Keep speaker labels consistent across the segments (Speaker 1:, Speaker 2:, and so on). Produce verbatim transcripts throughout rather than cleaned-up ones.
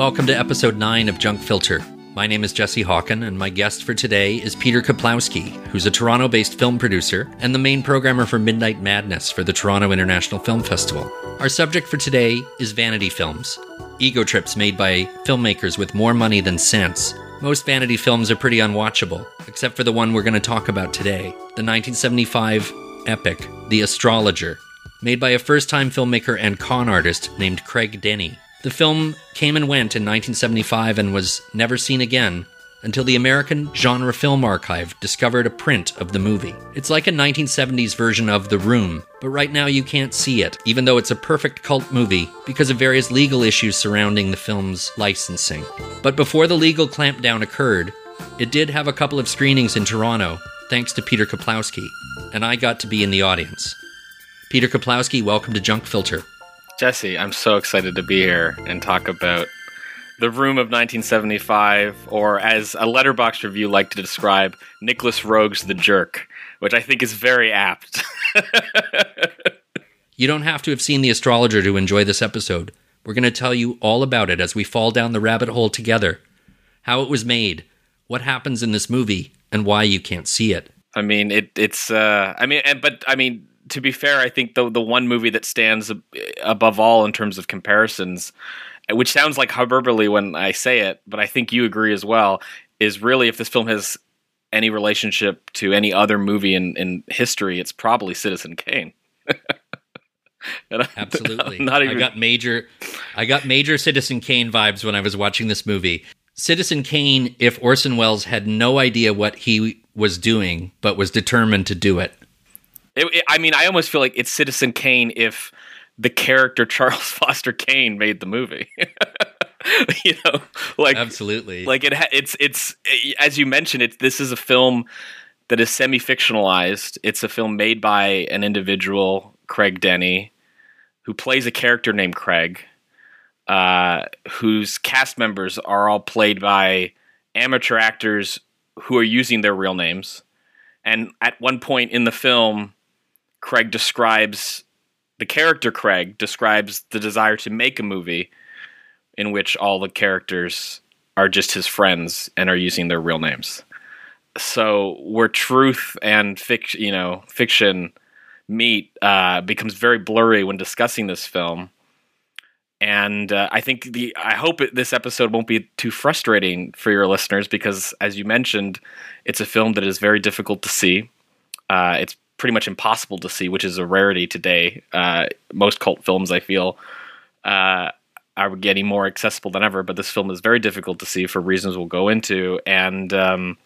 Speaker 1: welcome to episode nine of Junk Filter. My name is Jesse Hawken, and my guest for today is Peter Kaplowski, who's a Toronto-based film producer and the main programmer for Midnight Madness for the Toronto International Film Festival. Our subject for today is vanity films, ego trips made by filmmakers with more money than sense. Most vanity films are pretty unwatchable, except for the one we're going to talk about today, the nineteen seventy-five epic, The Astrologer, made by a first-time filmmaker and con artist named Craig Denny. The film came and went in nineteen seventy-five and was never seen again until the American Genre Film Archive discovered a print of the movie. It's like a nineteen seventies version of The Room, but right now you can't see it, even though it's a perfect cult movie because of various legal issues surrounding the film's licensing. But before the legal clampdown occurred, it did have a couple of screenings in Toronto, thanks to Peter Kaplowski, and I got to be in the audience. Peter Kaplowski, welcome to Junk Filter.
Speaker 2: Jesse, I'm so excited to be here and talk about The Room of nineteen seventy-five, or as a Letterboxd review liked to describe, Nicholas Roeg's The Jerk, which I think is very apt.
Speaker 1: You don't have to have seen The Astrologer to enjoy this episode. We're going to tell you all about it as we fall down the rabbit hole together. How it was made, what happens in this movie, and why you can't see it.
Speaker 2: I mean, it, it's, uh, I mean, but, I mean, to be fair, I think the the one movie that stands above all in terms of comparisons, which sounds like hyperbole when I say it, but I think you agree as well, is really if this film has any relationship to any other movie in, in history, it's probably Citizen Kane.
Speaker 1: Absolutely.
Speaker 2: Not even...
Speaker 1: I got major I got major Citizen Kane vibes when I was watching this movie. Citizen Kane, if Orson Welles had no idea what he was doing, but was determined to do it.
Speaker 2: It, it, I mean, I almost feel like it's Citizen Kane if the character Charles Foster Kane made the movie. You know, like
Speaker 1: absolutely,
Speaker 2: like it. It's it's as you mentioned. It's this is a film that is semi-fictionalized. It's a film made by an individual, Craig Denny, who plays a character named Craig, uh, whose cast members are all played by amateur actors who are using their real names. And at one point in the film, Craig describes, the character Craig describes the desire to make a movie in which all the characters are just his friends and are using their real names. So where truth and fiction, you know, fiction meet uh, becomes very blurry when discussing this film. And uh, I think the I hope it, this episode won't be too frustrating for your listeners because, as you mentioned, it's a film that is very difficult to see. Uh, it's pretty much impossible to see, which is a rarity today. Uh, most cult films, I feel, uh, are getting more accessible than ever, but this film is very difficult to see for reasons we'll go into. And um,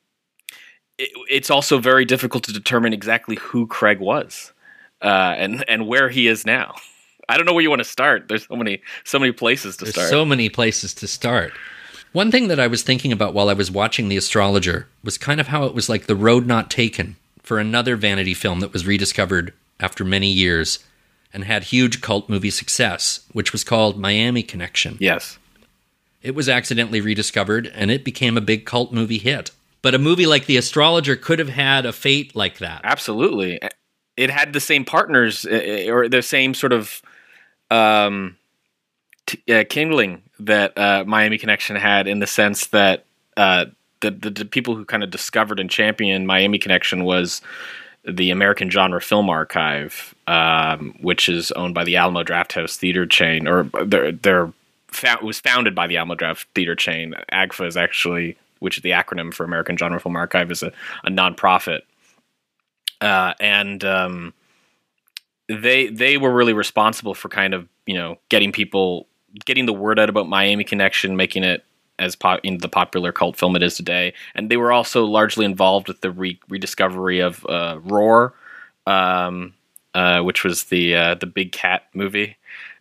Speaker 2: it, it's also very difficult to determine exactly who Craig was uh, and, and where he is now. I don't know where you want to start. There's so many so many places to
Speaker 1: There's
Speaker 2: start.
Speaker 1: so many places to start. One thing that I was thinking about while I was watching The Astrologer was kind of how it was like The Road Not Taken for another vanity film that was rediscovered after many years and had huge cult movie success, which was called Miami Connection.
Speaker 2: Yes.
Speaker 1: It was accidentally rediscovered, and it became a big cult movie hit. But a movie like The Astrologer could have had a fate like that.
Speaker 2: Absolutely. It had the same partners, or the same sort of um, t- uh, kindling that uh, Miami Connection had, in the sense that uh, the, the the people who kind of discovered and championed Miami Connection was the American Genre Film Archive, um, which is owned by the Alamo Drafthouse Theater chain, or they're, they're fa- it was founded by the Alamo Draft Theater chain. A G F A is actually, which is the acronym for American Genre Film Archive, is a, a nonprofit. Uh, and um, they they were really responsible for kind of, you know, getting people, getting the word out about Miami Connection, making it as po- in the popular cult film it is today. And they were also largely involved with the re- rediscovery of uh, Roar, um, uh, which was the uh, the big cat movie.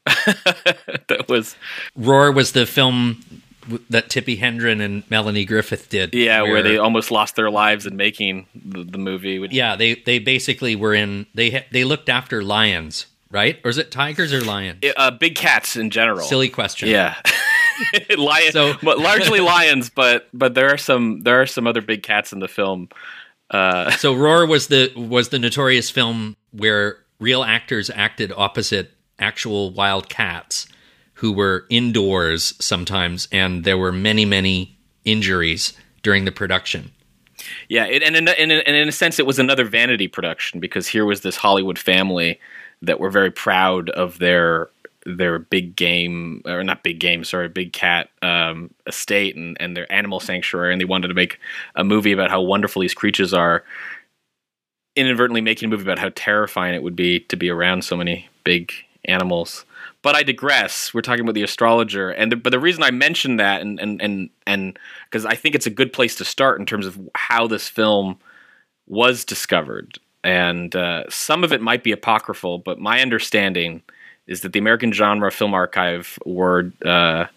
Speaker 2: That was
Speaker 1: Roar was the film that Tippi Hedren and Melanie Griffith did.
Speaker 2: Yeah, where, where they almost lost their lives in making the, the movie. Which,
Speaker 1: yeah, they they basically were in, they ha- they looked after lions, right? Or is it tigers or lions?
Speaker 2: It, uh, big cats in general.
Speaker 1: Silly question.
Speaker 2: Yeah. Lion,
Speaker 1: so,
Speaker 2: but largely lions, but but there are some there are some other big cats in the film. Uh,
Speaker 1: so Roar was the was the notorious film where real actors acted opposite actual wild cats who were indoors sometimes, and there were many, many injuries during the production.
Speaker 2: Yeah, it, and, in, and, in, and in a sense, it was another vanity production, because here was this Hollywood family that were very proud of their their big game, or not big game, sorry, big cat um, estate and, and their animal sanctuary, and they wanted to make a movie about how wonderful these creatures are, inadvertently making a movie about how terrifying it would be to be around so many big animals. But I digress. We're talking about The Astrologer, and the, but the reason I mentioned that, and and and and because I think it's a good place to start in terms of how this film was discovered, and uh, some of it might be apocryphal, but my understanding is that the American Genre Film Archive were uh, uh,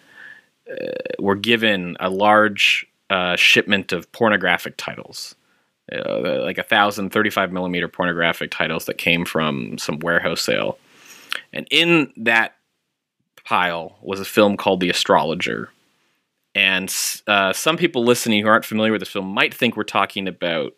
Speaker 2: were given a large uh, shipment of pornographic titles, uh, like a thousand thirty-five millimeter pornographic titles that came from some warehouse sale. And in that pile was a film called The Astrologer. And uh, some people listening who aren't familiar with this film might think we're talking about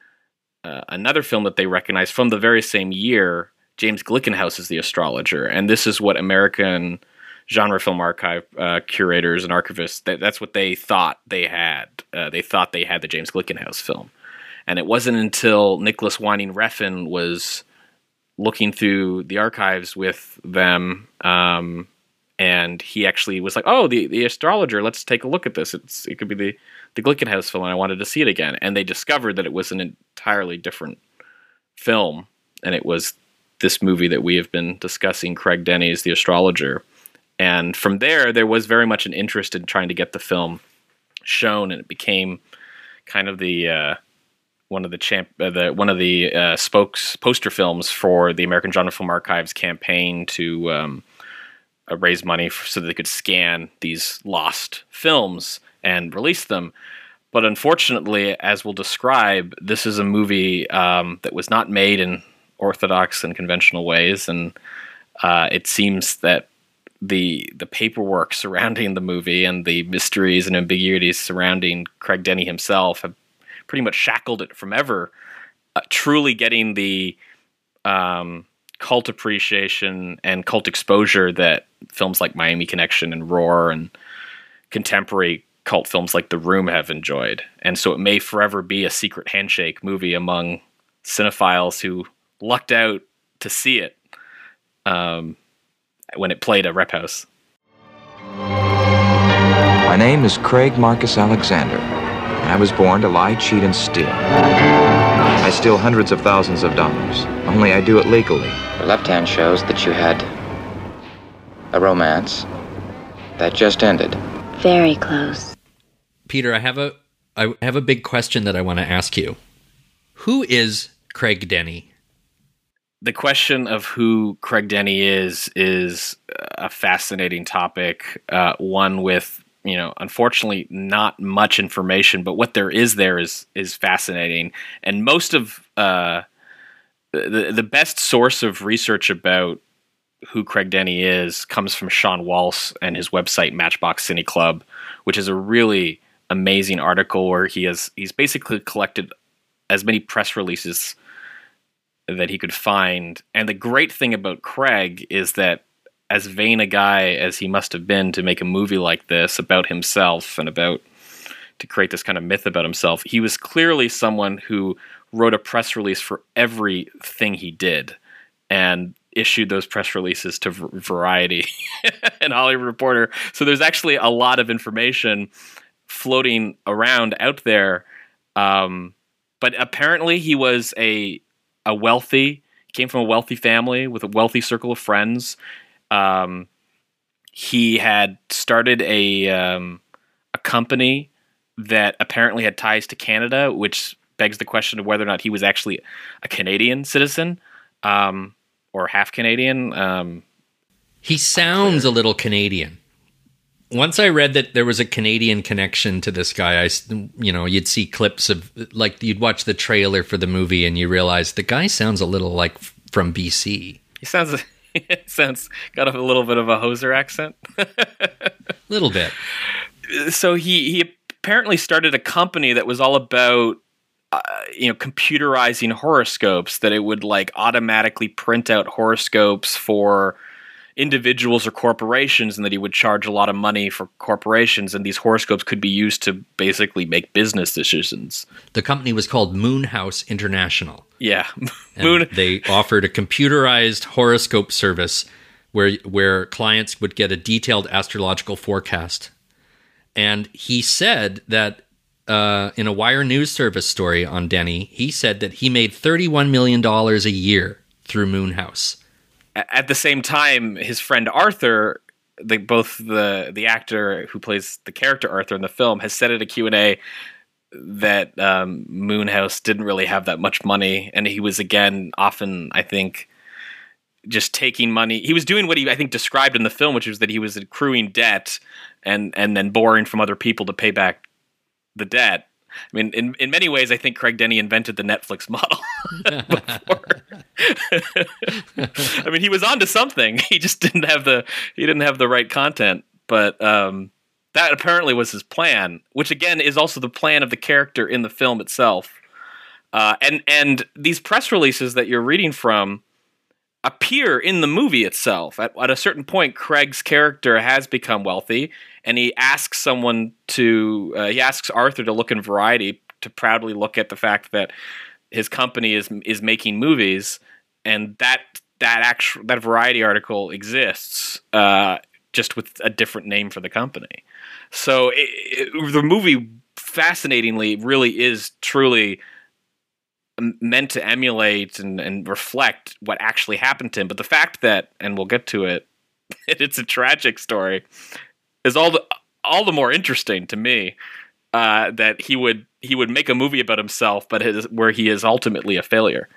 Speaker 2: uh, another film that they recognize from the very same year, James Glickenhaus's The Astrologer. And this is what American Genre Film Archive uh, curators and archivists, that, that's what they thought they had. Uh, they thought they had the James Glickenhaus film. And it wasn't until Nicholas Winding Refn was looking through the archives with them, um, and he actually was like, "Oh, the, the Astrologer. Let's take a look at this. It's it could be the the Glickenhaus film." And I wanted to see it again, and they discovered that it was an entirely different film, and it was this movie that we have been discussing, Craig Denny's The Astrologer. And from there, there was very much an interest in trying to get the film shown, and it became kind of the uh, one of the champ, uh, the one of the uh, spokes poster films for the American Genre Film Archive's campaign to um, uh, raise money for, so that they could scan these lost films and release them. But unfortunately, as we'll describe, this is a movie um, that was not made in orthodox and conventional ways, and uh, it seems that the the paperwork surrounding the movie and the mysteries and ambiguities surrounding Craig Denny himself have pretty much shackled it from ever uh, truly getting the um, cult appreciation and cult exposure that films like Miami Connection and Roar and contemporary cult films like The Room have enjoyed. And so it may forever be a secret handshake movie among cinephiles who lucked out to see it um, when it played at Rep House.
Speaker 3: My name is Craig Marcus Alexander. I was born to lie, cheat, and steal. I steal hundreds of thousands of dollars, only I do it legally.
Speaker 4: Your left hand shows that you had a romance that just ended.
Speaker 5: Very close.
Speaker 1: Peter, I have a I have a big question that I want to ask you. Who is Craig Denny?
Speaker 2: The question of who Craig Denny is is a fascinating topic, uh, one with, you know, unfortunately not much information, but what there is there is is fascinating. And most of uh, the the best source of research about who Craig Denny is comes from Sean Walsh and his website Matchbox Cine Club, which is a really amazing article where he has he's basically collected as many press releases that he could find. And the great thing about Craig is that, as vain a guy as he must have been to make a movie like this about himself and about to create this kind of myth about himself, he was clearly someone who wrote a press release for everything he did and issued those press releases to Variety and Hollywood Reporter. So there's actually a lot of information floating around out there. Um, but apparently he was a a wealthy, came from a wealthy family with a wealthy circle of friends. Um, he had started a um, a company that apparently had ties to Canada, which begs the question of whether or not he was actually a Canadian citizen um, or half Canadian. Um,
Speaker 1: he sounds a little Canadian. Once I read that there was a Canadian connection to this guy, I, you know, you'd see clips of, like, you'd watch the trailer for the movie and you realize the guy sounds a little like from B C.
Speaker 2: He sounds... It sounds got a little bit of a hoser accent.
Speaker 1: Little bit.
Speaker 2: So he, he apparently started a company that was all about, uh, you know, computerizing horoscopes, that it would like automatically print out horoscopes for individuals or corporations, and that he would charge a lot of money for corporations, and these horoscopes could be used to basically make business decisions.
Speaker 1: The company was called Moonhouse International.
Speaker 2: Yeah.
Speaker 1: Moon. They offered a computerized horoscope service where where clients would get a detailed astrological forecast. And he said that uh, in a Wire News Service story on Denny, he said that he made thirty-one million dollars a year through Moonhouse.
Speaker 2: At the same time, his friend Arthur, the, both the the actor who plays the character Arthur in the film, has said at a Q and A that um, Moonhouse didn't really have that much money, and he was, again, often, I think, just taking money. He was doing what he, I think, described in the film, which was that he was accruing debt and and then borrowing from other people to pay back the debt. I mean, in, in many ways, I think Craig Denny invented the Netflix model before. I mean, he was onto something. He just didn't have the he didn't have the right content. But um, that apparently was his plan, which again is also the plan of the character in the film itself. Uh, and and these press releases that you're reading from appear in the movie itself. At, at a certain point, Craig's character has become wealthy, and he asks someone to, uh, he asks Arthur to look in Variety to proudly look at the fact that his company is is making movies, and that that actual that Variety article exists, uh, just with a different name for the company. So it, it, the movie, fascinatingly, really is truly meant to emulate and, and reflect what actually happened to him. But the fact that, and we'll get to it, it's a tragic story, is all the all the more interesting to me. Uh, that he would he would make a movie about himself, but his, where he is ultimately a failure.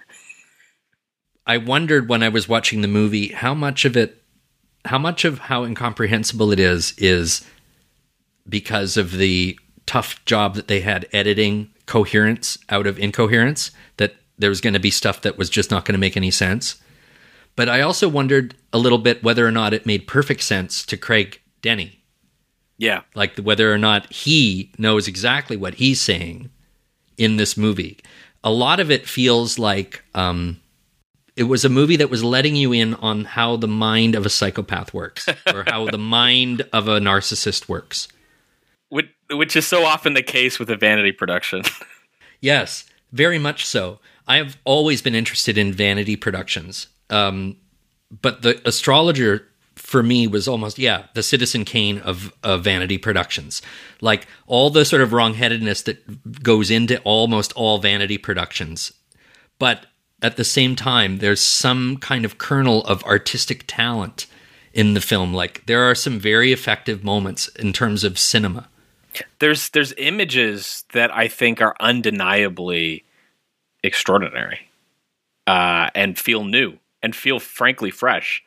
Speaker 1: I wondered when I was watching the movie how much of it, how much of how incomprehensible it is, is because of the tough job that they had editing coherence out of incoherence, that there was going to be stuff that was just not going to make any sense. But I also wondered a little bit whether or not it made perfect sense to Craig Denny.
Speaker 2: Yeah.
Speaker 1: Like whether or not he knows exactly what he's saying in this movie. A lot of it feels like um, it was a movie that was letting you in on how the mind of a psychopath works or how the mind of a narcissist works.
Speaker 2: Which, which is so often the case with a vanity production.
Speaker 1: Yes, very much so. I have always been interested in vanity productions. Um, but The Astrologer, for me, was almost, yeah, the Citizen Kane of, of vanity productions. Like, all the sort of wrongheadedness that goes into almost all vanity productions. But at the same time, there's some kind of kernel of artistic talent in the film. Like, there are some very effective moments in terms of cinema.
Speaker 2: There's there's images that I think are undeniably extraordinary, uh, and feel new and feel frankly fresh.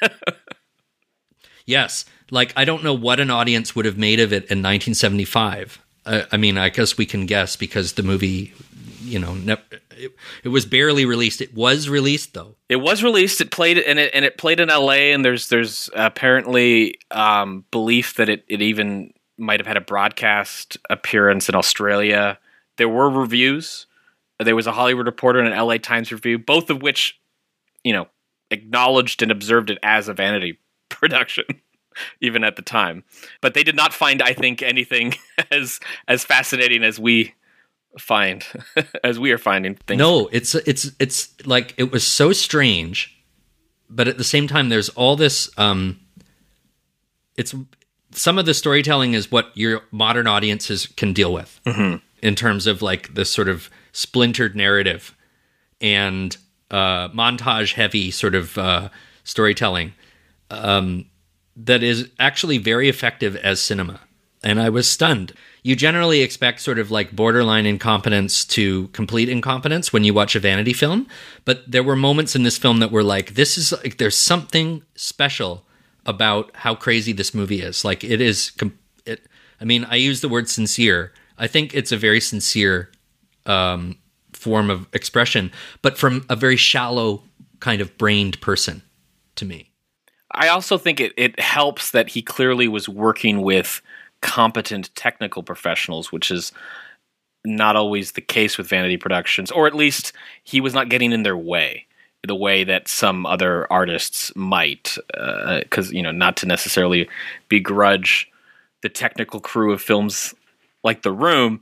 Speaker 1: Yes, like I don't know what an audience would have made of it in nineteen seventy-five. Uh, I mean, I guess we can guess because the movie, you know, ne- it, it was barely released. It was released though.
Speaker 2: It was released. It played and it and it played in L A. And there's there's apparently um, belief that it it even might have had a broadcast appearance in Australia. There were reviews. There was a Hollywood Reporter and an L A Times review, both of which, you know, acknowledged and observed it as a vanity production, even at the time. But they did not find, I think, anything as as fascinating as we find, as we are finding things.
Speaker 1: No, it's it's it's like it was so strange, but at the same time, there's all this. Um, it's some of the storytelling is what your modern audiences can deal with, mm-hmm. in terms of like this sort of splintered narrative and uh, montage-heavy sort of uh, storytelling um, that is actually very effective as cinema. And I was stunned. You generally expect sort of like borderline incompetence to complete incompetence when you watch a vanity film, but there were moments in this film that were like, this is like, there's something special about how crazy this movie is. Like it is, it, I mean, I use the word sincere. I think it's a very sincere um, form of expression, but from a very shallow kind of brained person to me.
Speaker 2: I also think it, it helps that he clearly was working with competent technical professionals, which is not always the case with vanity productions, or at least he was not getting in their way. the way that some other artists might, because uh, you know, not to necessarily begrudge the technical crew of films like The Room,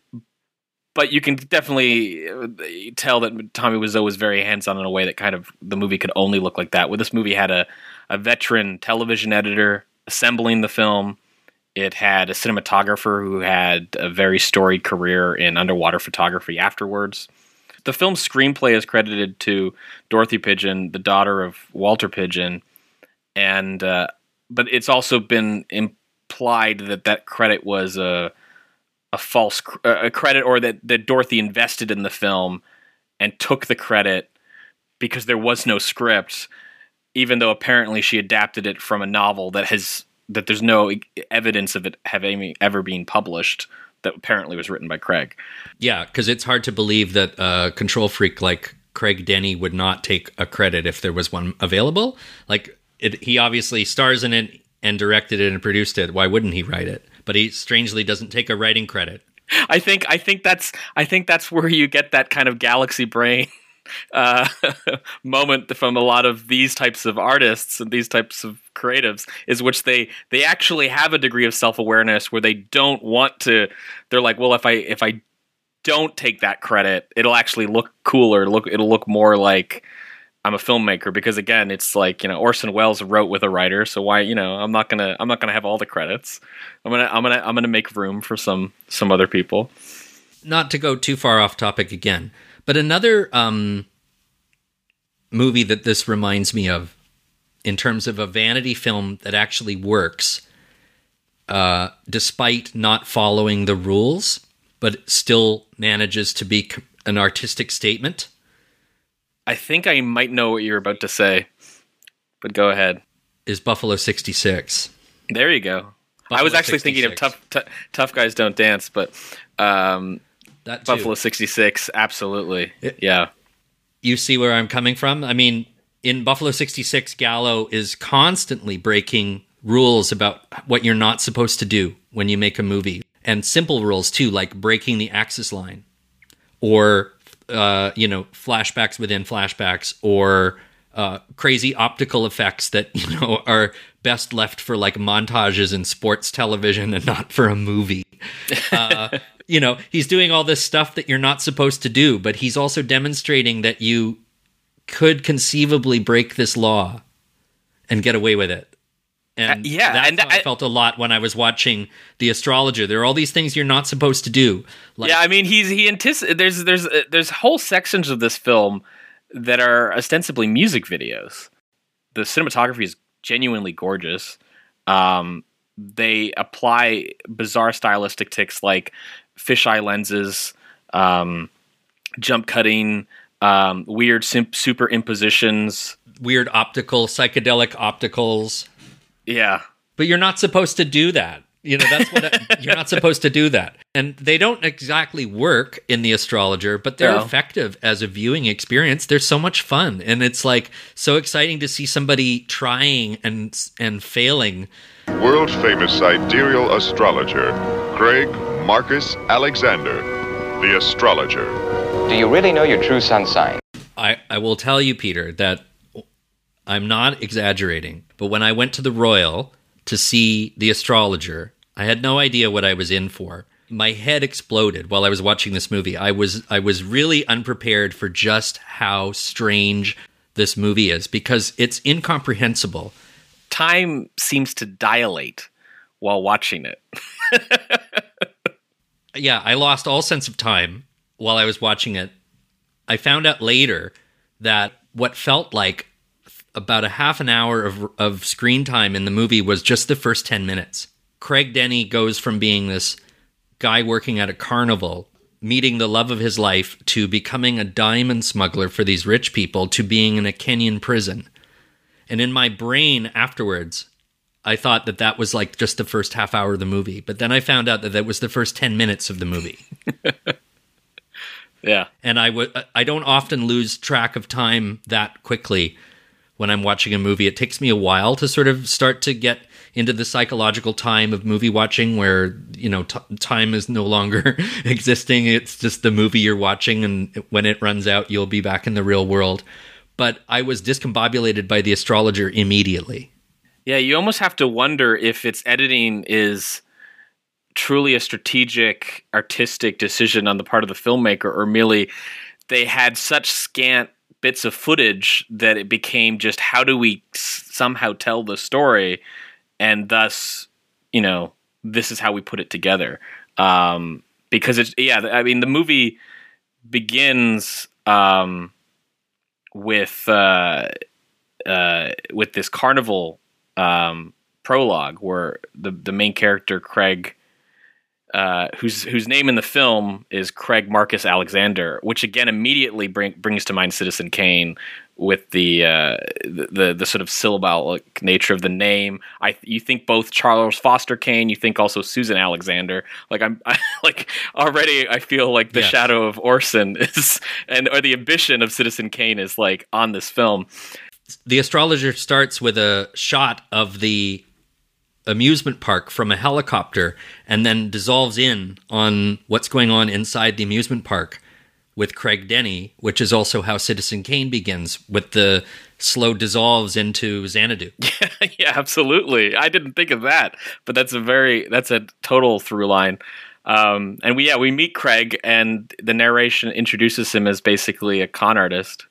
Speaker 2: but you can definitely tell that Tommy Wiseau was very hands-on in a way that kind of the movie could only look like that. Where this movie had a, a veteran television editor assembling the film. It had a cinematographer who had a very storied career in underwater photography afterwards. The film's screenplay is credited to Dorothy Pidgeon, the daughter of Walter Pidgeon, and uh, but it's also been implied that that credit was a a false a credit, or that, that Dorothy invested in the film and took the credit because there was no script, even though apparently she adapted it from a novel that has that there's no evidence of it having ever been published, that apparently was written by Craig.
Speaker 1: Yeah, because it's hard to believe that a control freak like Craig Denny would not take a credit if there was one available. Like, it, he obviously stars in it and directed it and produced it. Why wouldn't he write it? But he strangely doesn't take a writing credit.
Speaker 2: I think I think that's I think that's where you get that kind of galaxy brain uh, moment from a lot of these types of artists and these types of creatives, is which they they actually have a degree of self-awareness where they don't want to. They're like, well, if I if I don't take that credit, it'll actually look cooler. Look, it'll look more like I'm a filmmaker, because again, it's like, you know, Orson Welles wrote with a writer, so why, you know, I'm not gonna I'm not gonna have all the credits. I'm gonna I'm gonna I'm gonna make room for some some other people.
Speaker 1: Not to go too far off topic again, but another um, movie that this reminds me of, in terms of a vanity film that actually works, uh, despite not following the rules, but still manages to be an artistic statement.
Speaker 2: I think I might know what you're about to say, but go ahead.
Speaker 1: Is Buffalo sixty-six.
Speaker 2: There you go. Buffalo I was actually sixty-six. Thinking of tough, t- tough Guys Don't Dance, but um,
Speaker 1: that too.
Speaker 2: Buffalo sixty-six, absolutely. It, yeah.
Speaker 1: You see where I'm coming from? I mean, in Buffalo sixty-six, Gallo is constantly breaking rules about what you're not supposed to do when you make a movie. And simple rules, too, like breaking the axis line. Or... Uh, you know, flashbacks within flashbacks, or uh, crazy optical effects that, you know, are best left for like montages in sports television and not for a movie. Uh, you know, he's doing all this stuff that you're not supposed to do, but he's also demonstrating that you could conceivably break this law and get away with it. And
Speaker 2: uh, yeah,
Speaker 1: that's
Speaker 2: and
Speaker 1: how I, I felt a lot when I was watching The Astrologer. There are all these things you're not supposed to do.
Speaker 2: Like, yeah, I mean, he's he antici- There's there's uh, there's whole sections of this film that are ostensibly music videos. The cinematography is genuinely gorgeous. Um, they apply bizarre stylistic tics like fisheye lenses, um, jump cutting, um, weird sim- superimpositions,
Speaker 1: weird optical, psychedelic opticals.
Speaker 2: Yeah.
Speaker 1: But you're not supposed to do that. You know, that's what I, you're not supposed to do that. And they don't exactly work in The Astrologer, but they're
Speaker 2: no.
Speaker 1: effective as a viewing experience. They're so much fun. And it's like so exciting to see somebody trying and and failing.
Speaker 5: World famous sidereal astrologer, Craig Marcus Alexander, The Astrologer.
Speaker 4: Do you really know your true sun sign?
Speaker 1: I, I will tell you, Peter, that I'm not exaggerating, but when I went to the Royal to see The Astrologer, I had no idea what I was in for. My head exploded while I was watching this movie. I was I was really unprepared for just how strange this movie is, because it's incomprehensible.
Speaker 2: Time seems to dilate while watching it.
Speaker 1: Yeah, I lost all sense of time while I was watching it. I found out later that what felt like about a half an hour of of screen time in the movie was just the first ten minutes. Craig Denny goes from being this guy working at a carnival, meeting the love of his life, to becoming a diamond smuggler for these rich people, to being in a Kenyan prison. And in my brain afterwards, I thought that that was like just the first half hour of the movie. But then I found out that that was the first ten minutes of the movie.
Speaker 2: Yeah.
Speaker 1: And I w- I don't often lose track of time that quickly when I'm watching a movie. It takes me a while to sort of start to get into the psychological time of movie watching, where, you know, t- time is no longer existing. It's just the movie you're watching, and when it runs out, you'll be back in the real world. but I was discombobulated by The Astrologer immediately.
Speaker 2: Yeah, you almost have to wonder if its editing is truly a strategic, artistic decision on the part of the filmmaker, or merely they had such scant bits of footage that it became just, how do we s- somehow tell the story, and thus, you know, this is how we put it together. Um, because it's, yeah, I mean, the movie begins um, with uh, uh, with this carnival um, prologue where the the main character, Craig, uh, whose whose name in the film is Craig Marcus Alexander, which again immediately bring, brings to mind Citizen Kane with the, uh, the the the sort of syllabic nature of the name. I you think both Charles Foster Kane, you think also Susan Alexander. Like I'm I, like already I feel like the
Speaker 1: Yes.
Speaker 2: shadow of Orson is, and or the ambition of Citizen Kane is like on this film.
Speaker 1: The Astrologer starts with a shot of the amusement park from a helicopter and then dissolves in on what's going on inside the amusement park with Craig Denny, which is also how Citizen Kane begins, with the slow dissolves into Xanadu.
Speaker 2: Yeah, absolutely. I didn't think of that, but that's a very that's a total through line. Um, and we yeah we meet Craig, and the narration introduces him as basically a con artist,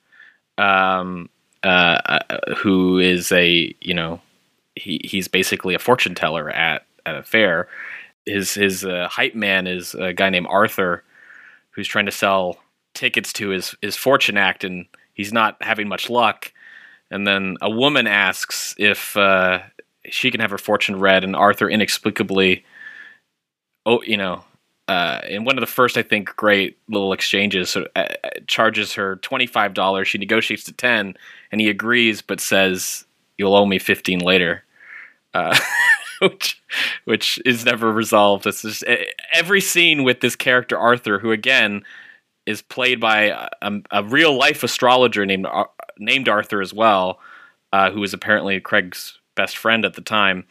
Speaker 2: um, uh, uh, who is a you know he he's basically a fortune teller at at a fair. His his uh, hype man is a guy named Arthur, who's trying to sell tickets to his his fortune act, and he's not having much luck. And then a woman asks if uh, she can have her fortune read, and Arthur inexplicably, oh, you know, uh, in one of the first, I think, great little exchanges, sort of, uh, charges her twenty-five dollars. She negotiates to ten, and he agrees, but says, "You'll owe me fifteen later," uh, which which is never resolved. It's just every scene with this character Arthur, who again is played by a, a real life astrologer named named Arthur as well, uh, who was apparently Craig's best friend at the time.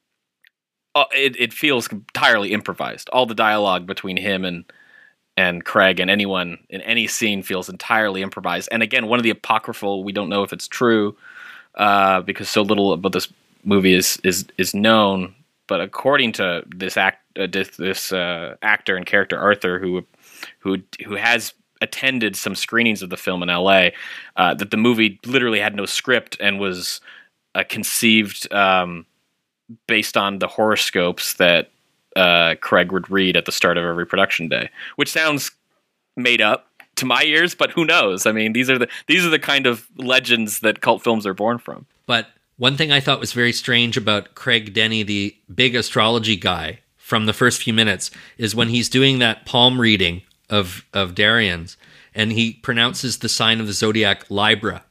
Speaker 2: Uh, it, it feels entirely improvised. All the dialogue between him and and Craig and anyone in any scene feels entirely improvised. And again, one of the apocryphal, we don't know if it's true uh, because so little about this movie is is is known. But according to this act, uh, this, this uh, actor and character Arthur, who who who has attended some screenings of the film in L A, uh, that the movie literally had no script and was uh, conceived um, based on the horoscopes that uh, Craig would read at the start of every production day, which sounds made up to my ears, but who knows? I mean, these are the these are the kind of legends that cult films are born from.
Speaker 1: But one thing I thought was very strange about Craig Denny, the big astrology guy, from the first few minutes, is when he's doing that palm reading of of Darian's, and he pronounces the sign of the zodiac Libra.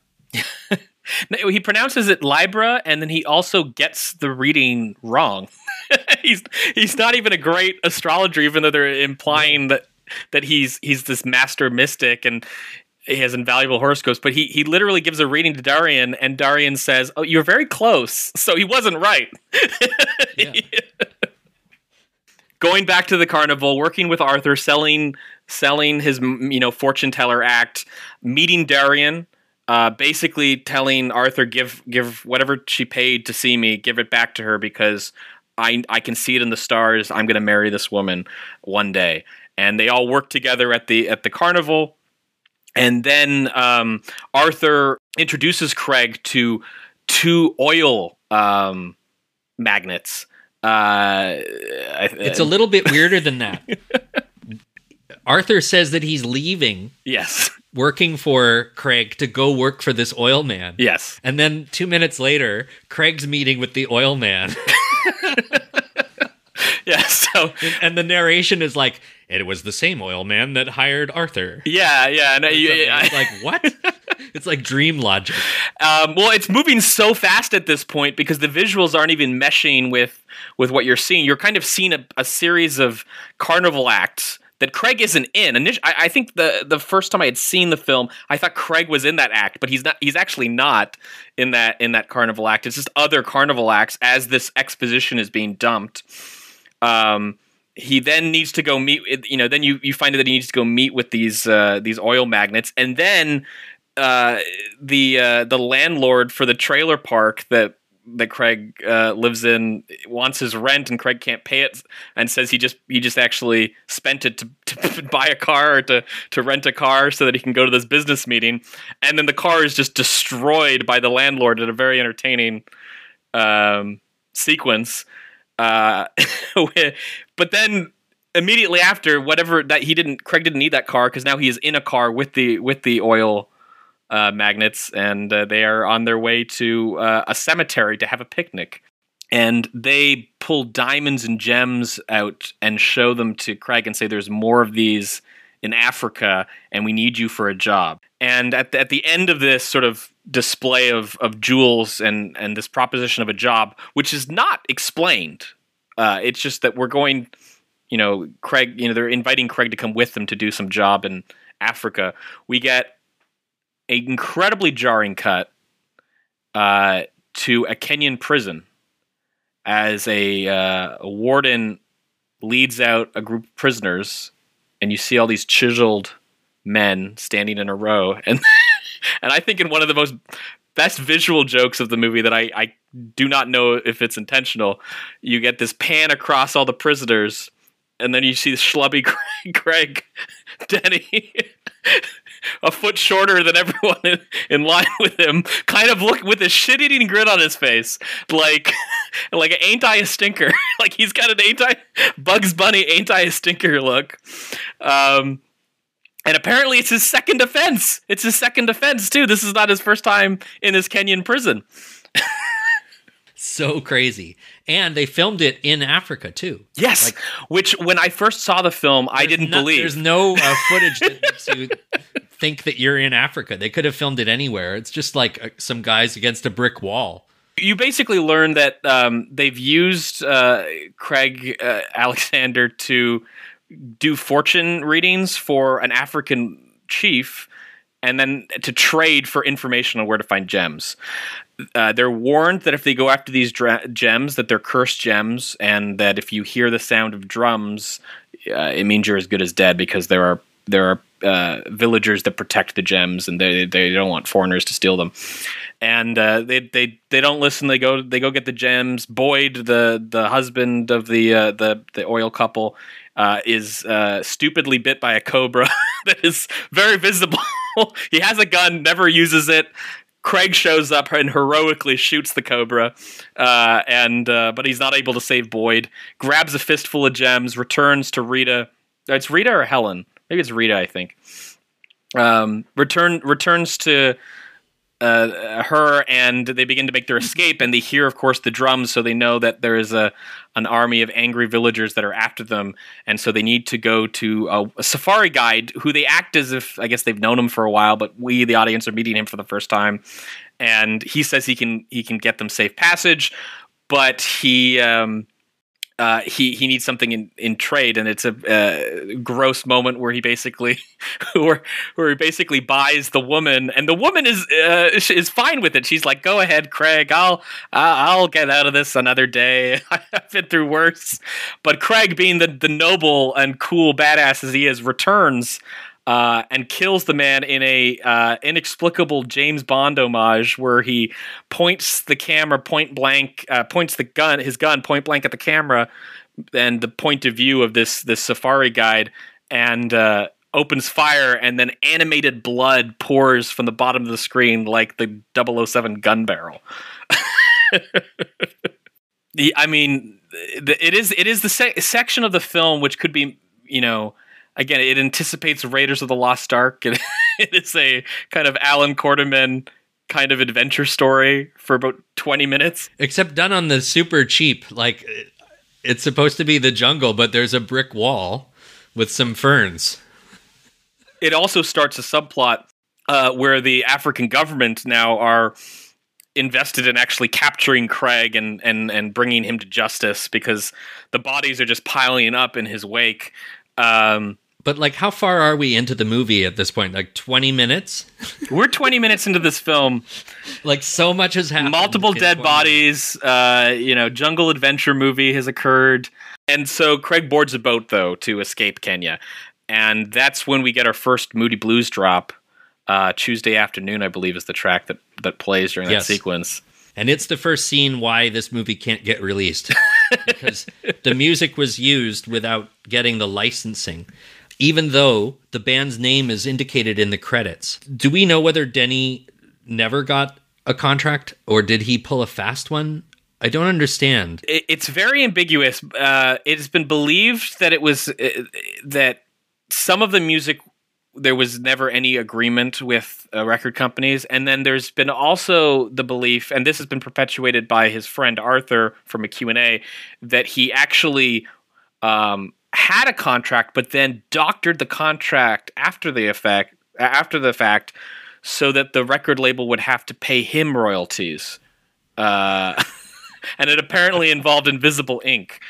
Speaker 2: No, he pronounces it Libra, and then he also gets the reading wrong. he's he's not even a great astrologer, even though they're implying that that he's he's this master mystic and he has invaluable horoscopes. But he he literally gives a reading to Darian, and Darian says, "Oh, you're very close." So he wasn't right.
Speaker 1: Yeah.
Speaker 2: Going back to the carnival, working with Arthur, selling selling his you know fortune teller act, meeting Darian. Uh, basically telling Arthur, give give whatever she paid to see me, give it back to her because I I can see it in the stars. I'm going to marry this woman one day. And they all work together at the at the carnival. And then um, Arthur introduces Craig to two oil um, magnets. Uh,
Speaker 1: It's a little bit weirder than that. Arthur says that he's leaving.
Speaker 2: Yes.
Speaker 1: Working for Craig to go work for this oil man.
Speaker 2: Yes.
Speaker 1: And then two minutes later, Craig's meeting with the oil man.
Speaker 2: Yeah, so
Speaker 1: and, and the narration is like, it was the same oil man that hired Arthur.
Speaker 2: Yeah, yeah. And,
Speaker 1: it's, it's like, what? It's like dream logic.
Speaker 2: Um, well, it's moving so fast at this point because the visuals aren't even meshing with, with what you're seeing. You're kind of seeing a, a series of carnival acts that Craig isn't in. And I, I think the the first time I had seen the film, I thought Craig was in that act, but he's not. He's actually not in that in that carnival act. It's just other carnival acts as this exposition is being dumped. Um, he then needs to go meet. You know, then you, you find that he needs to go meet with these uh, these oil magnates, and then uh, the uh, the landlord for the trailer park that that Craig uh, lives in wants his rent, and Craig can't pay it, and says he just he just actually spent it to, to buy a car or to to rent a car so that he can go to this business meeting, and then the car is just destroyed by the landlord in a very entertaining um, sequence. Uh, but then immediately after, whatever that he didn't, Craig didn't need that car because now he is in a car with the with the oil uh, magnates, and uh, they are on their way to uh, a cemetery to have a picnic. And they pull diamonds and gems out and show them to Craig and say, "There's more of these in Africa, and we need you for a job." And at the, at the end of this sort of display of, of jewels and, and this proposition of a job, which is not explained, uh, it's just that we're going, you know, Craig, you know, they're inviting Craig to come with them to do some job in Africa. We get an incredibly jarring cut uh, to a Kenyan prison as a, uh, a warden leads out a group of prisoners, and you see all these chiseled men standing in a row. And and I think in one of the most best visual jokes of the movie that I, I do not know if it's intentional, you get this pan across all the prisoners, and then you see schlubby Craig, Craig Denny, a foot shorter than everyone in, in line with him, kind of look with a shit-eating grin on his face, like, like ain't I a stinker? Like he's got an ain't I Bugs Bunny ain't I a stinker look. Um, and apparently it's his second offense. It's his second offense too. This is not his first time in this Kenyan prison.
Speaker 1: So crazy. And they filmed it in Africa too.
Speaker 2: Yes, like, which when I first saw the film, I didn't
Speaker 1: no,
Speaker 2: believe.
Speaker 1: There's no uh, footage that makes you think that you're in Africa. They could have filmed it anywhere. It's just like uh, some guys against a brick wall.
Speaker 2: You basically learn that um, they've used uh, Craig uh, Alexander to do fortune readings for an African chief, and then to trade for information on where to find gems. Uh, they're warned that if they go after these dra- gems, that they're cursed gems, and that if you hear the sound of drums, uh, it means you're as good as dead, because there are there are uh, villagers that protect the gems, and they they don't want foreigners to steal them. And uh, they they they don't listen. They go they go get the gems. Boyd, the the husband of the uh, the the oil couple, uh, is uh, stupidly bit by a cobra that is very visible. He has a gun, never uses it. Craig shows up and heroically shoots the cobra, uh, and uh, but he's not able to save Boyd. Grabs a fistful of gems, returns to Rita. It's Rita or Helen? Maybe it's Rita, I think. Um, return returns to uh, her, and they begin to make their escape. And they hear, of course, the drums, so they know that there is a an army of angry villagers that are after them. And so they need to go to a, a safari guide, who they act as if, I guess, they've known him for a while, but we, the audience, are meeting him for the first time. And he says he can he can get them safe passage, but he um, uh, he he needs something in, in trade, and it's a uh, gross moment where he basically where where he basically buys the woman, and the woman is uh, is fine with it. She's like, "Go ahead, Craig. I'll I'll get out of this another day. I've been through worse." But Craig, being the the noble and cool badass as he is, returns. Uh, and kills the man in a uh, inexplicable James Bond homage, where he points the camera point blank, uh, points the gun, his gun point blank at the camera, and the point of view of this this safari guide, and uh, opens fire, and then animated blood pours from the bottom of the screen like the double oh seven gun barrel. the, I mean, the, it is it is the se- section of the film which could be, you know. Again, it anticipates Raiders of the Lost Ark. It, it is a kind of Alan Quarterman kind of adventure story for about twenty minutes.
Speaker 1: Except done on the super cheap. Like, it's supposed to be the jungle, but there's a brick wall with some ferns.
Speaker 2: It also starts a subplot uh, where the African government now are invested in actually capturing Craig and, and, and bringing him to justice, because the bodies are just piling up in his wake. Um,
Speaker 1: but like, how far are we into the movie at this point? Like twenty minutes?
Speaker 2: We're twenty minutes into this film.
Speaker 1: Like, so much has happened.
Speaker 2: Multiple dead bodies. Uh, you know, jungle adventure movie has occurred. And so Craig boards a boat, though, to escape Kenya. And that's when we get our first Moody Blues drop, Uh, Tuesday Afternoon, I believe, is the track that, that plays during that
Speaker 1: Yes.
Speaker 2: sequence.
Speaker 1: And it's the first scene why this movie can't get released. Because the music was used without getting the licensing, even though the band's name is indicated in the credits. Do we know whether Denny never got a contract, or did he pull a fast one? I don't understand.
Speaker 2: It, it's very ambiguous. Uh, it has been believed that it was uh, that some of the music, there was never any agreement with uh, record companies. And then there's been also the belief, and this has been perpetuated by his friend Arthur from a Q and A, that he actually um, had a contract, but then doctored the contract after the effect, after the fact, so that the record label would have to pay him royalties. Uh, and it apparently involved invisible ink.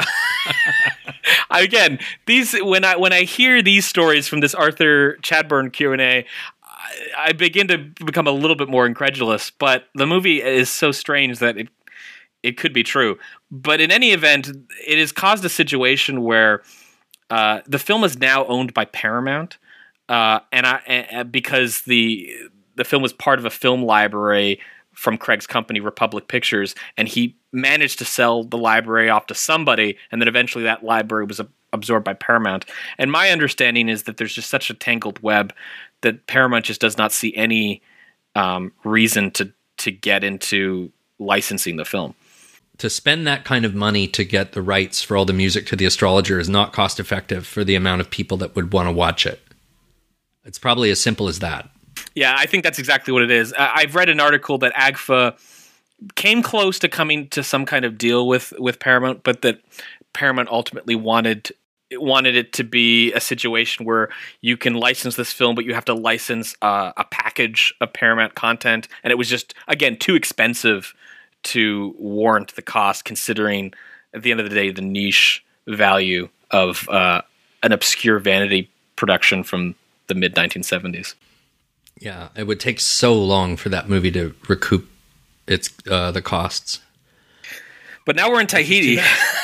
Speaker 2: Again, these when I when I hear these stories from this Arthur Chadbourne Q and A, I, I begin to become a little bit more incredulous. But the movie is so strange that it it could be true. But in any event, it has caused a situation where uh, the film is now owned by Paramount, uh, and I and because the the film was part of a film library from Craig's company, Republic Pictures, and he managed to sell the library off to somebody, and then eventually that library was absorbed by Paramount. And my understanding is that there's just such a tangled web that Paramount just does not see any um, reason to to get into licensing the film.
Speaker 1: To spend that kind of money to get the rights for all the music to The Astrologer is not cost effective for the amount of people that would want to watch it. It's probably as simple as that.
Speaker 2: Yeah, I think that's exactly what it is. Uh, I've read an article that A G F A came close to coming to some kind of deal with, with Paramount, but that Paramount ultimately wanted wanted it to be a situation where you can license this film, but you have to license uh, a package of Paramount content, and it was just, again, too expensive to warrant the cost, considering, at the end of the day, the niche value of uh, an obscure vanity production from the mid nineteen seventies.
Speaker 1: Yeah, it would take so long for that movie to recoup its uh, the costs.
Speaker 2: But now we're in Tahiti.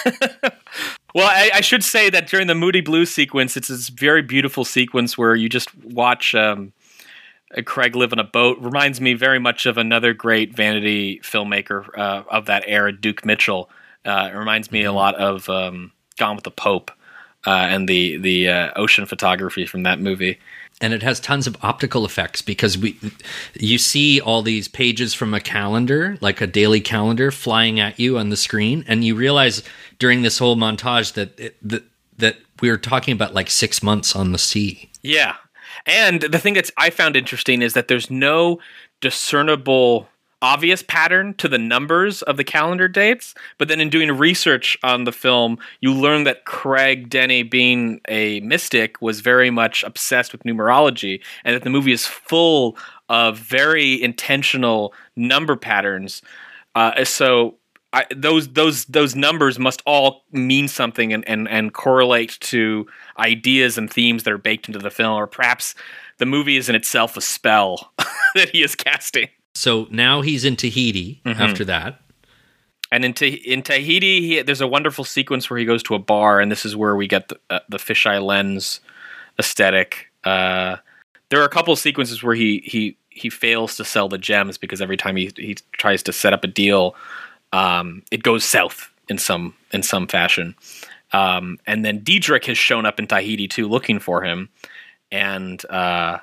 Speaker 2: Well, I, I should say that during the Moody Blues sequence, it's this very beautiful sequence where you just watch um, Craig live on a boat. Reminds me very much of another great vanity filmmaker uh, of that era, Duke Mitchell. Uh, it reminds me mm-hmm. a lot of um, Gone with the Pope uh, and the the uh, ocean photography from that movie.
Speaker 1: And it has tons of optical effects because we, you see all these pages from a calendar, like a daily calendar, flying at you on the screen, and you realize during this whole montage that it, that that we were talking about like six months on the sea.
Speaker 2: Yeah, and the thing that I found interesting is that there's no discernible obvious pattern to the numbers of the calendar dates, but then in doing research on the film, you learn that Craig Denny, being a mystic, was very much obsessed with numerology, and that the movie is full of very intentional number patterns. Uh, so I, those those those numbers must all mean something and, and, and correlate to ideas and themes that are baked into the film, or perhaps the movie is in itself a spell that he is casting.
Speaker 1: So now he's in Tahiti mm-hmm. after that.
Speaker 2: And in, Ta- in Tahiti, he, there's a wonderful sequence where he goes to a bar, and this is where we get the, uh, the fisheye lens aesthetic. Uh, there are a couple of sequences where he he he fails to sell the gems because every time he he tries to set up a deal, um, it goes south in some in some fashion. Um, and then Diedrich has shown up in Tahiti too, looking for him, and uh,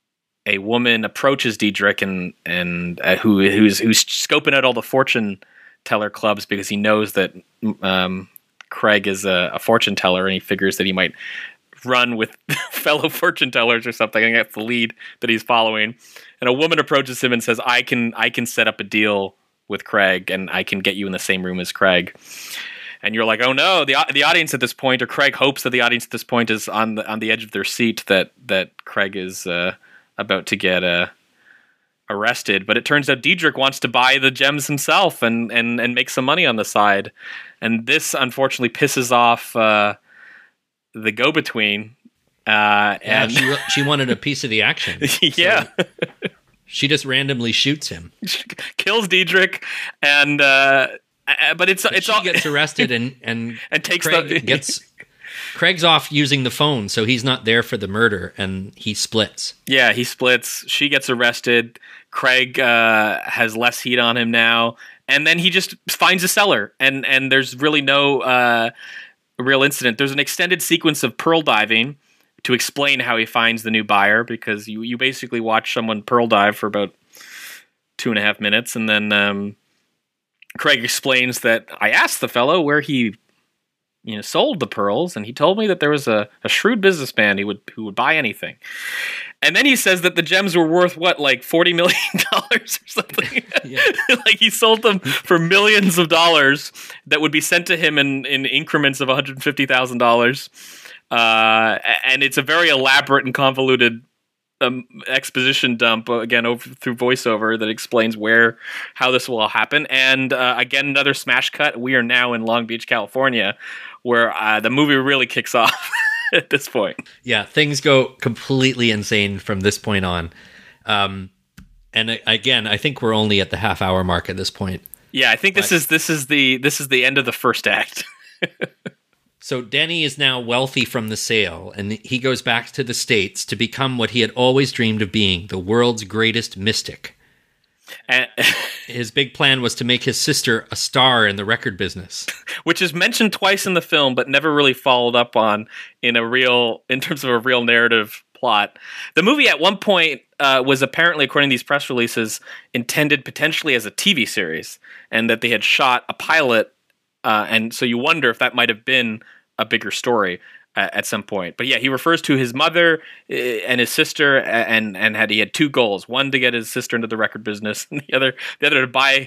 Speaker 2: a woman approaches Diedrich and and uh, who who's who's scoping out all the fortune teller clubs because he knows that um, Craig is a, a fortune teller, and he figures that he might run with fellow fortune tellers or something. I think that's the lead that he's following. And a woman approaches him and says, "I can I can set up a deal with Craig, and I can get you in the same room as Craig." And you're like, "Oh no!" the The audience at this point, or Craig hopes that the audience at this point is on the on the edge of their seat that that Craig is uh, about to get uh, arrested. But it turns out Diedrich wants to buy the gems himself and and and make some money on the side. And this unfortunately pisses off uh, the go-between. Uh,
Speaker 1: yeah,
Speaker 2: and
Speaker 1: she she wanted a piece of the action.
Speaker 2: Yeah.
Speaker 1: So she just randomly shoots him,
Speaker 2: kills Diedrich, and uh, but it's
Speaker 1: but
Speaker 2: it's
Speaker 1: she
Speaker 2: all
Speaker 1: gets arrested and and
Speaker 2: and takes
Speaker 1: Craig
Speaker 2: the
Speaker 1: gets Craig's off using the phone, so he's not there for the murder, and he splits.
Speaker 2: Yeah, he splits. She gets arrested. Craig uh, has less heat on him now, and then he just finds a seller, and and there's really no uh, real incident. There's an extended sequence of pearl diving to explain how he finds the new buyer, because you you basically watch someone pearl dive for about two and a half minutes, and then um, Craig explains that I asked the fellow where he, you know, sold the pearls, and he told me that there was a, a shrewd businessman who would who would buy anything. And then he says that the gems were worth what, like forty million dollars or something. Like he sold them for millions of dollars that would be sent to him in, in increments of one hundred fifty thousand dollars. Uh, and it's a very elaborate and convoluted um, exposition dump, uh, again, over, through voiceover that explains where, how this will all happen. And uh, again, another smash cut. We are now in Long Beach, California, where uh, the movie really kicks off at this point.
Speaker 1: Yeah, things go completely insane from this point on. Um, and uh, again, I think we're only at the half hour mark at this point.
Speaker 2: Yeah, I think this
Speaker 1: but,
Speaker 2: is this is the this is the end of the first act.
Speaker 1: So Denny is now wealthy from the sale, and he goes back to the States to become what he had always dreamed of being, the world's greatest mystic.
Speaker 2: And
Speaker 1: his big plan was to make his sister a star in the record business,
Speaker 2: which is mentioned twice in the film, but never really followed up on in a real, in terms of a real narrative plot. The movie at one point uh, was apparently, according to these press releases, intended potentially as a T V series, and that they had shot a pilot. Uh, and so you wonder if that might have been a bigger story uh, at some point. But yeah, he refers to his mother uh, and his sister, and and had he had two goals: one to get his sister into the record business, and the other the other to buy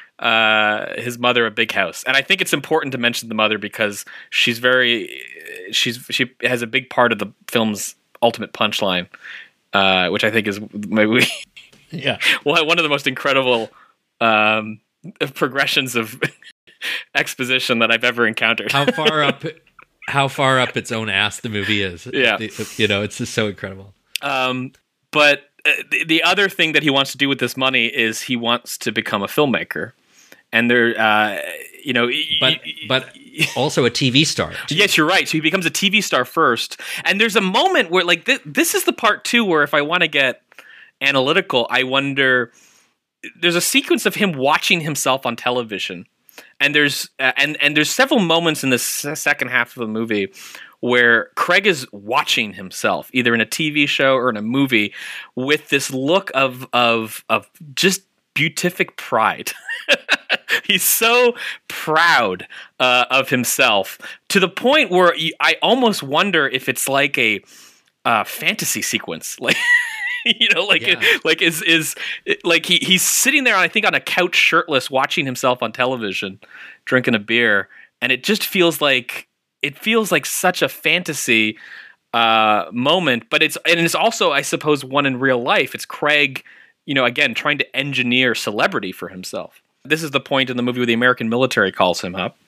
Speaker 2: uh, his mother a big house. And I think it's important to mention the mother because she's very she's she has a big part of the film's ultimate punchline, uh, which I think is maybe
Speaker 1: yeah
Speaker 2: well one of the most incredible um, progressions of exposition that I've ever encountered.
Speaker 1: How far up, how far up its own ass the movie is.
Speaker 2: Yeah.
Speaker 1: You know, it's just so incredible.
Speaker 2: Um, but uh, the, the other thing that he wants to do with this money is he wants to become a filmmaker. And there, uh, you know,
Speaker 1: but but also a T V star.
Speaker 2: Yes, you're right. So he becomes a T V star first. And there's a moment where, like, th- this is the part too, where if I want to get analytical, I wonder. There's a sequence of him watching himself on television. And there's uh, and and there's several moments in the second half of the movie where Craig is watching himself, either in a T V show or in a movie, with this look of of of just beatific pride. He's so proud uh, of himself to the point where I almost wonder if it's like a uh, fantasy sequence, like. You know, like,
Speaker 1: yeah.
Speaker 2: like is is like he he's sitting there, I think, on a couch, shirtless, watching himself on television, drinking a beer, and it just feels like it feels like such a fantasy uh, moment. But it's and it's also, I suppose, one in real life. It's Craig, you know, again trying to engineer celebrity for himself. This is the point in the movie where the American military calls him up,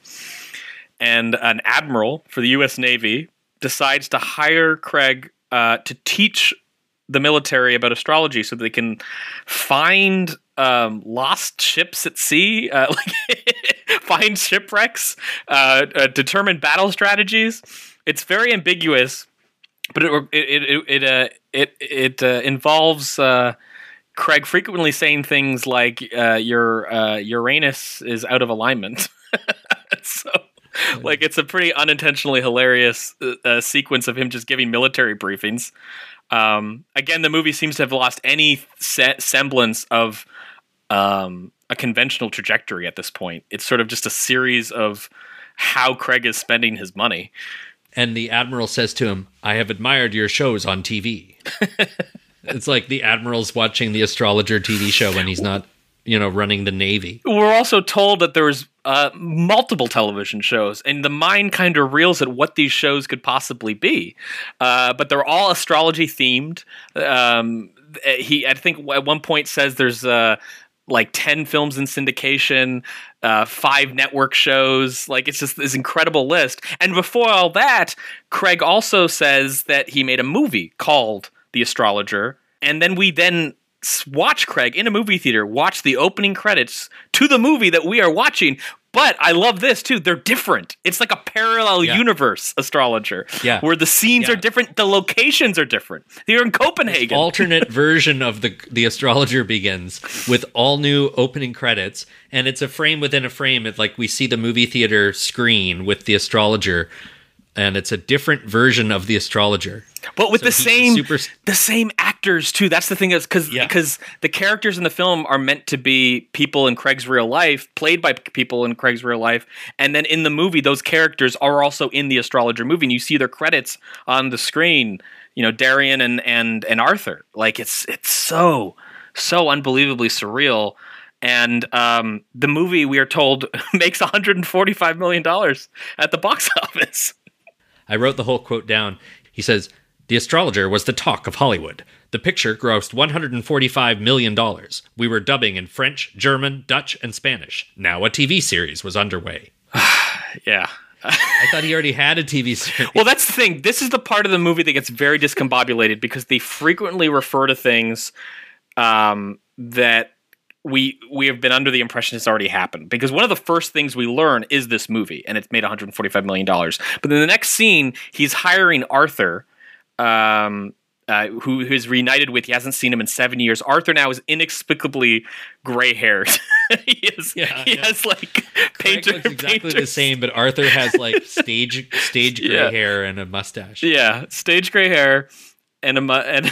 Speaker 2: and an admiral for the U S Navy decides to hire Craig uh, to teach the military about astrology so they can find um, lost ships at sea, uh, like find shipwrecks, uh, uh, determine battle strategies. It's very ambiguous, but it it it it uh, it, it uh, involves uh, Craig frequently saying things like uh, "your uh, Uranus is out of alignment." So. Like, it's a pretty unintentionally hilarious uh, sequence of him just giving military briefings. Um, again, the movie seems to have lost any se- semblance of um, a conventional trajectory at this point. It's sort of just a series of how Craig is spending his money.
Speaker 1: And the Admiral says to him, I have admired your shows on T V. It's like the Admiral's watching the Astrologer T V show when he's not, you know, running the Navy.
Speaker 2: We're also told that there's uh, multiple television shows, and the mind kind of reels at what these shows could possibly be. Uh, but they're all astrology themed. Um, he, I think, at one point says there's uh, like ten films in syndication, uh, five network shows. Like, it's just this incredible list. And before all that, Craig also says that he made a movie called The Astrologer, and then we then watch Craig in a movie theater watch the opening credits to the movie that we are watching But I love this too. They're different. It's like a parallel yeah. universe astrologer,
Speaker 1: yeah.
Speaker 2: where the scenes
Speaker 1: yeah.
Speaker 2: are different, the locations are different. They're in Copenhagen.
Speaker 1: This alternate version of the the astrologer begins with all new opening credits, and it's a frame within a frame. It's like we see the movie theater screen with the astrologer, and it's a different version of the astrologer.
Speaker 2: But with
Speaker 1: so
Speaker 2: the same
Speaker 1: super...
Speaker 2: the same actors too. That's the thing, is because
Speaker 1: yeah.
Speaker 2: because the characters in the film are meant to be people in Craig's real life, played by people in Craig's real life, and then in the movie, those characters are also in the astrologer movie, and you see their credits on the screen. You know, Darian and and and Arthur. Like it's it's so so unbelievably surreal. And um, the movie, we are told, makes one hundred forty-five million dollars at the box office.
Speaker 1: I wrote the whole quote down. He says, "The astrologer was the talk of Hollywood. The picture grossed one hundred forty-five million dollars. We were dubbing in French, German, Dutch, and Spanish. Now a T V series was underway."
Speaker 2: Yeah.
Speaker 1: I thought he already had a T V series.
Speaker 2: Well, that's the thing. This is the part of the movie that gets very discombobulated because they frequently refer to things um, that we we have been under the impression has already happened. Because one of the first things we learn is this movie, and it's made one hundred forty-five million dollars. But in the next scene, he's hiring Arthur, um, uh, who who's reunited with. He hasn't seen him in seven years. Arthur now is inexplicably gray-haired. he is,
Speaker 1: yeah,
Speaker 2: he
Speaker 1: yeah.
Speaker 2: has like
Speaker 1: Craig
Speaker 2: painter,
Speaker 1: looks exactly
Speaker 2: painters.
Speaker 1: the same, but Arthur has like stage stage gray
Speaker 2: Yeah.
Speaker 1: hair and a mustache.
Speaker 2: Yeah, stage gray hair and a mu- and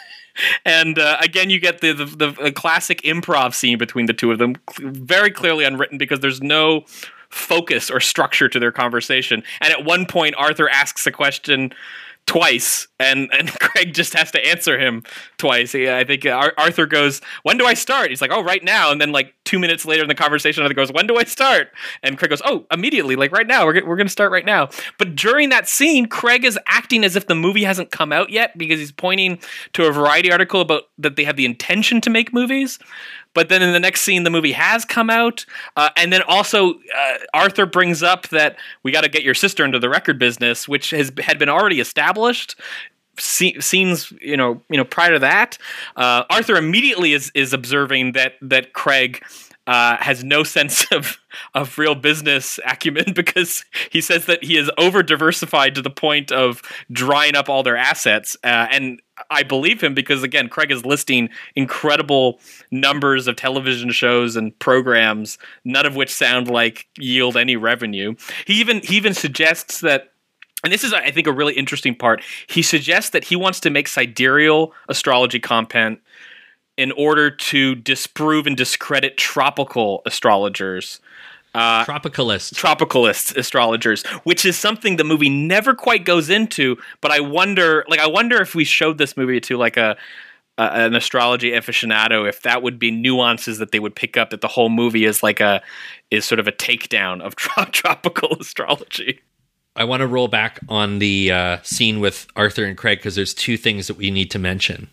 Speaker 2: and uh, again you get the, the the classic improv scene between the two of them, very clearly unwritten because there's no focus or structure to their conversation. And at one point, Arthur asks a question twice, and, and Craig just has to answer him twice. He, I think Ar- Arthur goes, "When do I start?" He's like, "Oh, right now." And then like two minutes later in the conversation, Arthur goes, "When do I start?" And Craig goes, "Oh, immediately, like right now. We're, g- we're going to start right now." But during that scene, Craig is acting as if the movie hasn't come out yet because he's pointing to a Variety article about that they have the intention to make movies. But then in the next scene, the movie has come out. Uh, and then also uh, Arthur brings up that we got to get your sister into the record business, which has had been already established. Se- scenes, you know, you know, prior to that, uh, Arthur immediately is is observing that that Craig uh, has no sense of of real business acumen because he says that he is over diversified to the point of drying up all their assets. Uh, and I believe him because, again, Craig is listing incredible numbers of television shows and programs, none of which sound like yield any revenue. He even he even suggests that, and this is, I think, a really interesting part, he suggests that he wants to make sidereal astrology content in order to disprove and discredit tropical astrologers. Uh,
Speaker 1: Tropicalists.
Speaker 2: Tropicalist astrologers, which is something the movie never quite goes into. But I wonder, like, I wonder if we showed this movie to like a, a an astrology aficionado, if that would be nuances that they would pick up. That the whole movie is like a is sort of a takedown of tro- tropical astrology.
Speaker 1: I want to roll back on the uh, scene with Arthur and Craig because there's two things that we need to mention.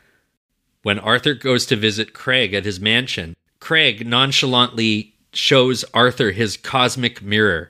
Speaker 1: When Arthur goes to visit Craig at his mansion, Craig nonchalantly shows Arthur his cosmic mirror.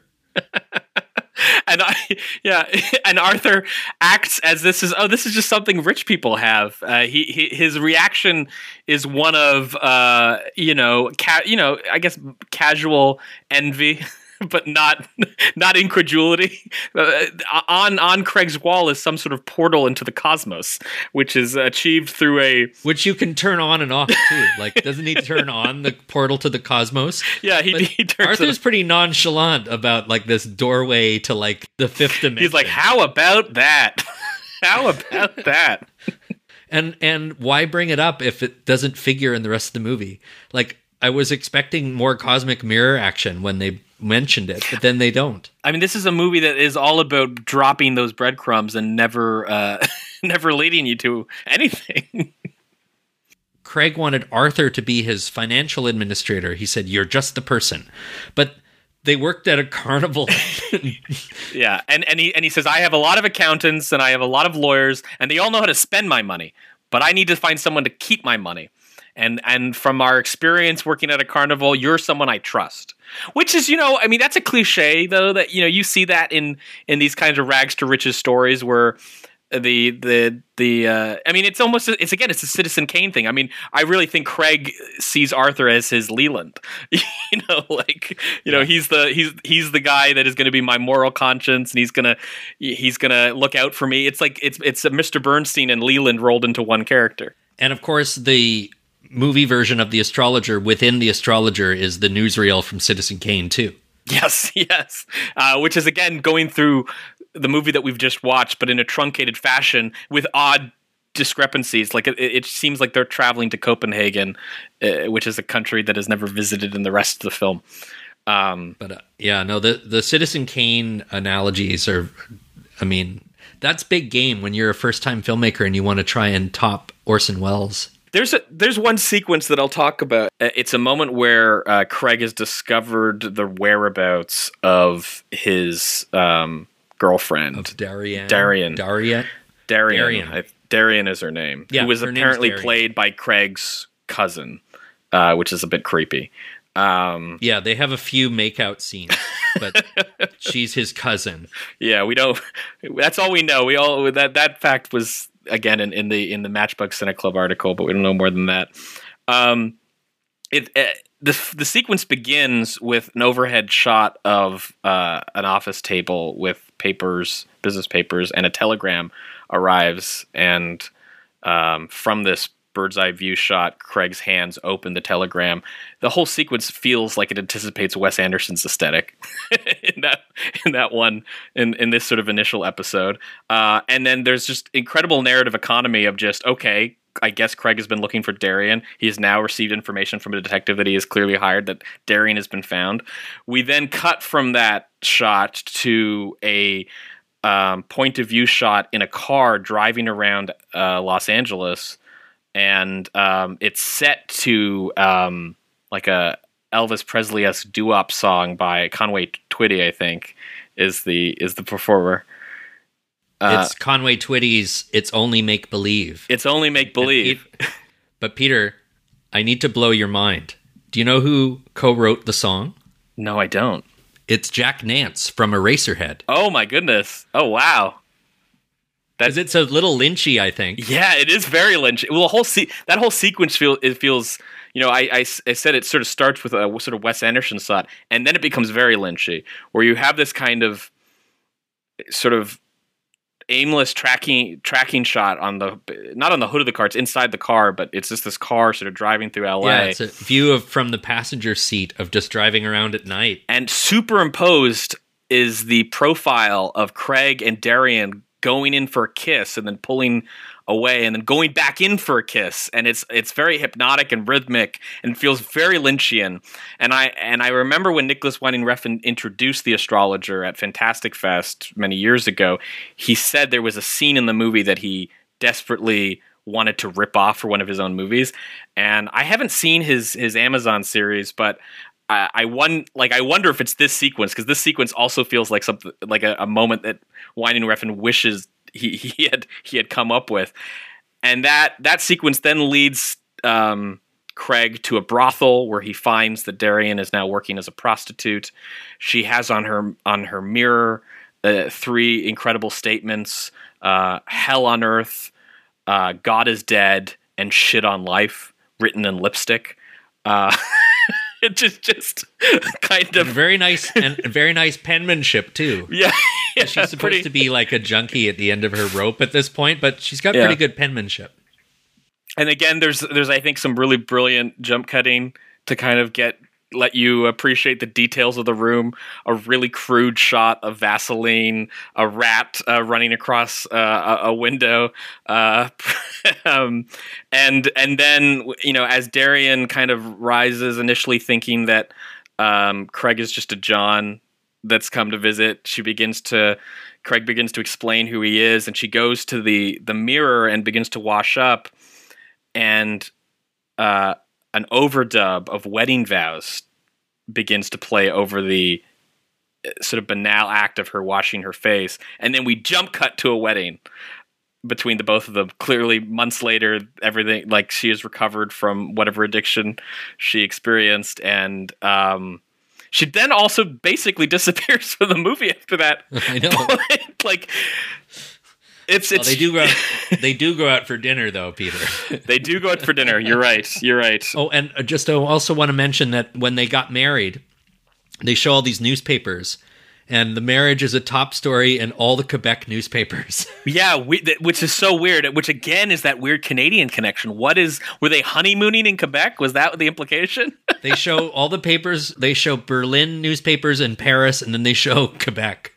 Speaker 2: and I, yeah, and Arthur acts as this is, oh, this is just something rich people have. Uh, he, he, his reaction is one of, uh, you know, ca- you know, I guess casual envy. But not not incredulity. Uh, on on Craig's wall is some sort of portal into the cosmos, which is achieved through a
Speaker 1: which you can turn on and off too. Like, doesn't he turn on the portal to the cosmos?
Speaker 2: Yeah, he, he turns.
Speaker 1: Arthur's
Speaker 2: it.
Speaker 1: pretty nonchalant about like this doorway to like the fifth dimension.
Speaker 2: He's like, "How about that? How about that?"
Speaker 1: And and why bring it up if it doesn't figure in the rest of the movie? Like, I was expecting more cosmic mirror action when they mentioned it, but then they don't.
Speaker 2: I mean, this is a movie that is all about dropping those breadcrumbs and never uh, never leading you to anything.
Speaker 1: Craig wanted Arthur to be his financial administrator. He said, "You're just the person." But they worked at a carnival.
Speaker 2: Yeah, and, and, he, and he says, "I have a lot of accountants and I have a lot of lawyers, and they all know how to spend my money, but I need to find someone to keep my money. And and from our experience working at a carnival, you're someone I trust." Which is, you know, I mean, that's a cliche, though, that, you know, you see that in, in these kinds of rags to riches stories where the the the uh, I mean, it's almost it's again it's a Citizen Kane thing. I mean, I really think Craig sees Arthur as his Leland. you know, like you know, he's the he's he's the guy that is going to be my moral conscience, and he's gonna he's gonna look out for me. It's like it's it's a Mister Bernstein and Leland rolled into one character.
Speaker 1: And of course, the movie version of The Astrologer within The Astrologer is the newsreel from Citizen Kane too.
Speaker 2: Yes, yes, uh, which is again going through the movie that we've just watched, but in a truncated fashion with odd discrepancies. Like it, it seems like they're traveling to Copenhagen, uh, which is a country that is never visited in the rest of the film. Um,
Speaker 1: but uh, yeah, no, the the Citizen Kane analogies are, I mean, that's big game when you're a first time filmmaker and you want to try and top Orson Welles.
Speaker 2: There's a, there's one sequence that I'll talk about. It's a moment where uh, Craig has discovered the whereabouts of his um, girlfriend,
Speaker 1: of Darian.
Speaker 2: Darian.
Speaker 1: Darian.
Speaker 2: Darian.
Speaker 1: Darian.
Speaker 2: I, Darian is her name.
Speaker 1: Yeah,
Speaker 2: who was
Speaker 1: her name's
Speaker 2: apparently
Speaker 1: Darian.
Speaker 2: played by Craig's cousin, uh, which is a bit creepy. Um,
Speaker 1: yeah, they have a few makeout scenes, but she's his cousin.
Speaker 2: Yeah, we don't. That's all we know. We all that that fact was. Again, in, in the in the Matchbook Cineclub Club article, but we don't know more than that. Um, it, it the the sequence begins with an overhead shot of uh, an office table with papers, business papers, and a telegram arrives. And um, from this bird's eye view shot, Craig's hands open the telegram. The whole sequence feels like it anticipates Wes Anderson's aesthetic in that in that one in, in this sort of initial episode. Uh, and then there's just incredible narrative economy of just, okay, I guess Craig has been looking for Darian. He has now received information from a detective that he has clearly hired that Darian has been found. We then cut from that shot to a um, point of view shot in a car driving around uh, Los Angeles. And um, it's set to um, like a Elvis Presley-esque doo-wop song by Conway Twitty, I think, is the is the performer. Uh,
Speaker 1: it's Conway Twitty's "It's Only Make Believe."
Speaker 2: It's only make believe.
Speaker 1: Pe- but Peter, I need to blow your mind. Do you know who co-wrote the song?
Speaker 2: No, I don't.
Speaker 1: It's Jack Nance from Eraserhead.
Speaker 2: Oh my goodness! Oh wow!
Speaker 1: Because it's a little Lynchy, I think.
Speaker 2: Yeah, it is very Lynch. Well, the whole se- that whole sequence feel it feels. You know, I, I, I said it sort of starts with a sort of Wes Anderson shot, and then it becomes very Lynchy, where you have this kind of sort of aimless tracking tracking shot on the not on the hood of the car, it's inside the car, but it's just this car sort of driving through L A.
Speaker 1: Yeah, it's a view of from the passenger seat of just driving around at night,
Speaker 2: and superimposed is the profile of Craig and Darian going in for a kiss and then pulling away and then going back in for a kiss, and it's it's very hypnotic and rhythmic and feels very Lynchian. And I and I remember when Nicholas Winding Refn introduced The Astrologer at Fantastic Fest many years ago, he said there was a scene in the movie that he desperately wanted to rip off for one of his own movies. And I haven't seen his his Amazon series, but I, I won like I wonder if it's this sequence, because this sequence also feels like something like a, a moment that Winding Refn wishes he, he had he had come up with. And that that sequence then leads um, Craig to a brothel where he finds that Darian is now working as a prostitute. She has on her on her mirror uh, three incredible statements: uh, "Hell on earth," uh, "God is dead," and "Shit on life," written in lipstick. Uh, It just, just kind of
Speaker 1: and very nice and very nice penmanship too.
Speaker 2: Yeah, yeah
Speaker 1: she's supposed
Speaker 2: pretty,
Speaker 1: to be like a junkie at the end of her rope at this point, but she's got
Speaker 2: yeah.
Speaker 1: pretty good penmanship.
Speaker 2: And again, there's there's I think some really brilliant jump cutting to kind of get let you appreciate the details of the room. A really crude shot of Vaseline, a rat uh, running across uh, a, a window, uh, um, and and then you know as Darian kind of rises, initially thinking that um, Craig is just a John that's come to visit, she begins to Craig begins to explain who he is, and she goes to the the mirror and begins to wash up, and uh, an overdub of Wedding Vows begins to play over the sort of banal act of her washing her face. And then we jump cut to a wedding between the both of them. Clearly, months later, everything, like she has recovered from whatever addiction she experienced. And um, she then also basically disappears from the movie after that.
Speaker 1: I know.
Speaker 2: Like, it's
Speaker 1: well,
Speaker 2: it's
Speaker 1: they do go out, they do go out for dinner though, Peter.
Speaker 2: They do go out for dinner. You're right. You're right.
Speaker 1: Oh, and just I also want to mention that when they got married, they show all these newspapers. And the marriage is a top story in all the Quebec newspapers.
Speaker 2: Yeah, we, th- which is so weird. Which again is that weird Canadian connection. What is? Were they honeymooning in Quebec? Was that the implication?
Speaker 1: They show all the papers. They show Berlin newspapers in Paris, and then they show Quebec.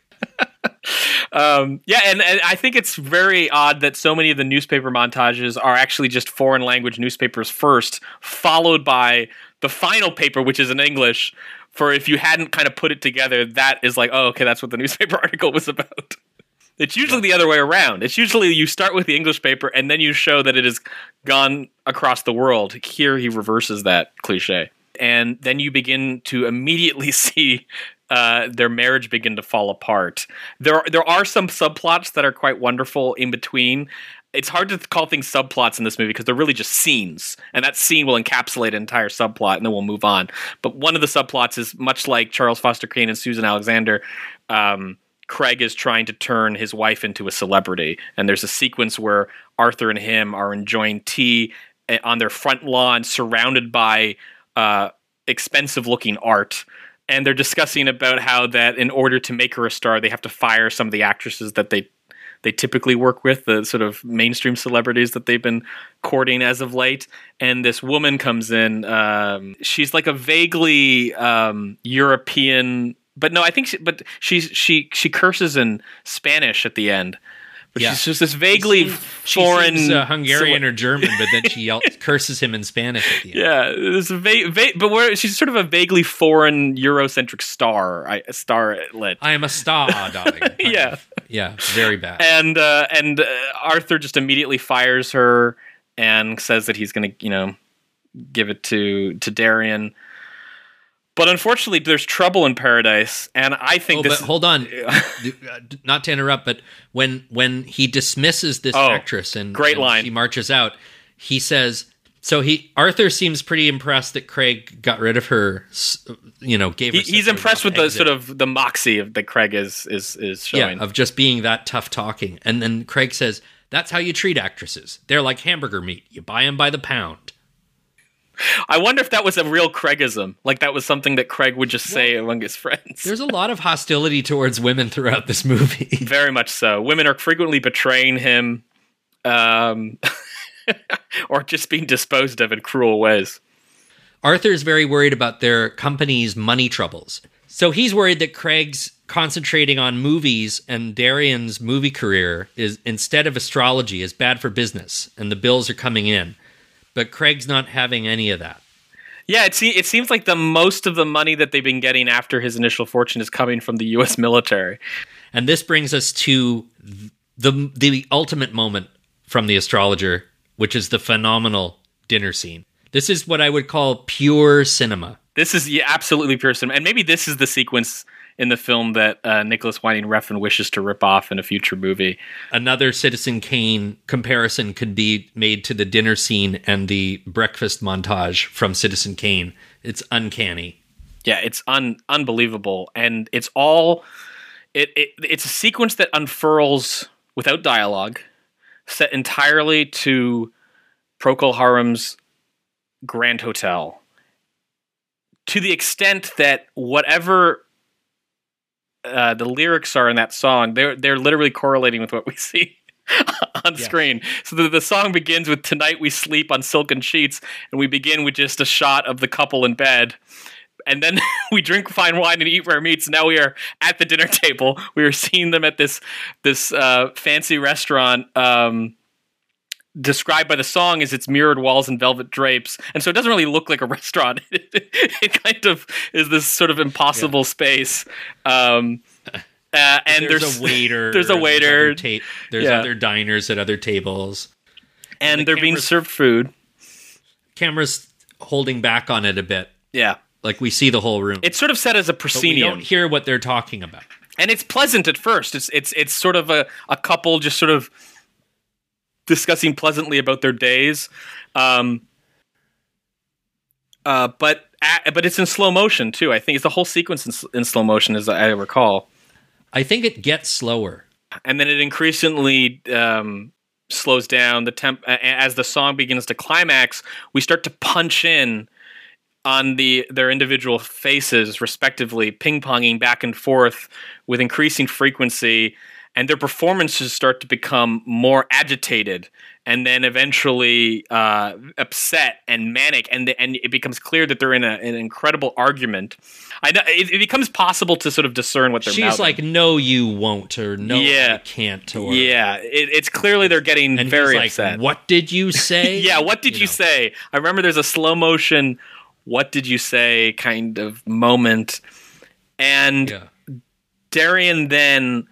Speaker 2: um, yeah, and, and I think it's very odd that so many of the newspaper montages are actually just foreign language newspapers first, followed by the final paper, which is in English. For if you hadn't kind of put it together, that is like, oh, okay, that's what the newspaper article was about. It's usually the other way around. It's usually you start with the English paper and then you show that it has gone across the world. Here he reverses that cliche. And then you begin to immediately see uh, their marriage begin to fall apart. There, there are some subplots that are quite wonderful in between. It's hard to call things subplots in this movie because they're really just scenes. And that scene will encapsulate an entire subplot and then we'll move on. But one of the subplots is much like Charles Foster Kane and Susan Alexander. Um, Craig is trying to turn his wife into a celebrity. And there's a sequence where Arthur and him are enjoying tea on their front lawn surrounded by uh, expensive-looking art. And they're discussing about how that in order to make her a star, they have to fire some of the actresses that they they typically work with, the sort of mainstream celebrities that they've been courting as of late. And this woman comes in. Um, she's like a vaguely um, European, but no, I think, she, but she's she she curses in Spanish at the end. But
Speaker 1: Yeah.
Speaker 2: she's just this vaguely
Speaker 1: She seems- she
Speaker 2: foreign,
Speaker 1: seems, uh, Hungarian
Speaker 2: cele-
Speaker 1: or German, but then she yells, curses him in Spanish at the end.
Speaker 2: Yeah, this va- va- but where she's sort of a vaguely foreign Eurocentric star, I, starlet.
Speaker 1: I am a star, darling.
Speaker 2: Yeah.
Speaker 1: Yeah, very bad.
Speaker 2: And uh, and uh, Arthur just immediately fires her and says that he's going to, you know, give it to to Darian. But unfortunately, there's trouble in paradise, and I think
Speaker 1: Oh,
Speaker 2: this.
Speaker 1: but hold on, not to interrupt, but when when he dismisses this
Speaker 2: Oh,
Speaker 1: actress and,
Speaker 2: great
Speaker 1: and
Speaker 2: line.
Speaker 1: she marches out, he says. So he Arthur seems pretty impressed that Craig got rid of her. s- You know, gave her.
Speaker 2: he,
Speaker 1: such
Speaker 2: he's
Speaker 1: a
Speaker 2: impressed
Speaker 1: rough
Speaker 2: with the
Speaker 1: exit.
Speaker 2: sort of the moxie of that Craig is is is showing.
Speaker 1: Yeah, of just being that tough talking. And then Craig says, "That's how you treat actresses. They're like hamburger meat. You buy them by the pound."
Speaker 2: I wonder if that was a real Craigism, like that was something that Craig would just say among his friends.
Speaker 1: There's a lot of hostility towards women throughout this movie.
Speaker 2: Very much so. Women are frequently betraying him, um, or just being disposed of in cruel ways.
Speaker 1: Arthur's very worried about their company's money troubles. So he's worried that Craig's concentrating on movies and Darian's movie career is instead of astrology is bad for business and the bills are coming in. But Craig's not having any of that.
Speaker 2: Yeah, it, se- it seems like the most of the money that they've been getting after his initial fortune is coming from the U S military.
Speaker 1: And this brings us to the the ultimate moment from The Astrologer, which is the phenomenal dinner scene. This is what I would call pure cinema.
Speaker 2: This is yeah, absolutely pure cinema. And maybe this is the sequence in the film that uh, Nicholas Winding Refn wishes to rip off in a future movie.
Speaker 1: Another Citizen Kane comparison could be made to the dinner scene and the breakfast montage from Citizen Kane. It's uncanny.
Speaker 2: Yeah, it's un- unbelievable. And it's all... It, it It's a sequence that unfurls without dialogue, set entirely to Procol Harum's Grand Hotel. To the extent that whatever... Uh, the lyrics are in that song, they're they're literally correlating with what we see on
Speaker 1: Yeah.
Speaker 2: screen. So the, the song begins with "Tonight we sleep on silken sheets," and we begin with just a shot of the couple in bed. And then we drink fine wine and eat rare meats. Now we are at the dinner table. We are seeing them at this this uh, fancy restaurant. Um, described by the song as its mirrored walls and velvet drapes. And so it doesn't really look like a restaurant. It kind of is this sort of impossible yeah. space. Um, uh, and
Speaker 1: there's,
Speaker 2: there's
Speaker 1: a waiter.
Speaker 2: There's a waiter.
Speaker 1: There's, other, ta- there's
Speaker 2: yeah.
Speaker 1: other diners at other tables.
Speaker 2: And, and the they're being served food.
Speaker 1: Camera's holding back on it a bit.
Speaker 2: Yeah.
Speaker 1: Like we see the whole room.
Speaker 2: It's sort of set as a proscenium.
Speaker 1: But we don't hear what they're talking about.
Speaker 2: And it's pleasant at first. It's it's it's sort of a, a couple just sort of discussing pleasantly about their days, um, uh, but uh, but it's in slow motion too. I think it's the whole sequence in, in slow motion, as I recall.
Speaker 1: I think it gets slower.
Speaker 2: and then it increasingly um, slows down. The temp as the song begins to climax, we start to punch in on the their individual faces, respectively, ping-ponging back and forth with increasing frequency, and their performances start to become more agitated, and then eventually uh, upset and manic, and the, and it becomes clear that they're in a, an incredible argument. I know it, it becomes possible to sort of discern what they're.
Speaker 1: She's
Speaker 2: mouthing.
Speaker 1: like, "No, you won't," or "No,
Speaker 2: Yeah.
Speaker 1: I can't," or
Speaker 2: Yeah, it, it's clearly they're getting
Speaker 1: and
Speaker 2: very
Speaker 1: he's like,
Speaker 2: upset.
Speaker 1: "What did you say?"
Speaker 2: Yeah, what did you,
Speaker 1: know.
Speaker 2: say? I remember there's a slow motion, what did you say kind of moment. And
Speaker 1: Yeah.
Speaker 2: Darian then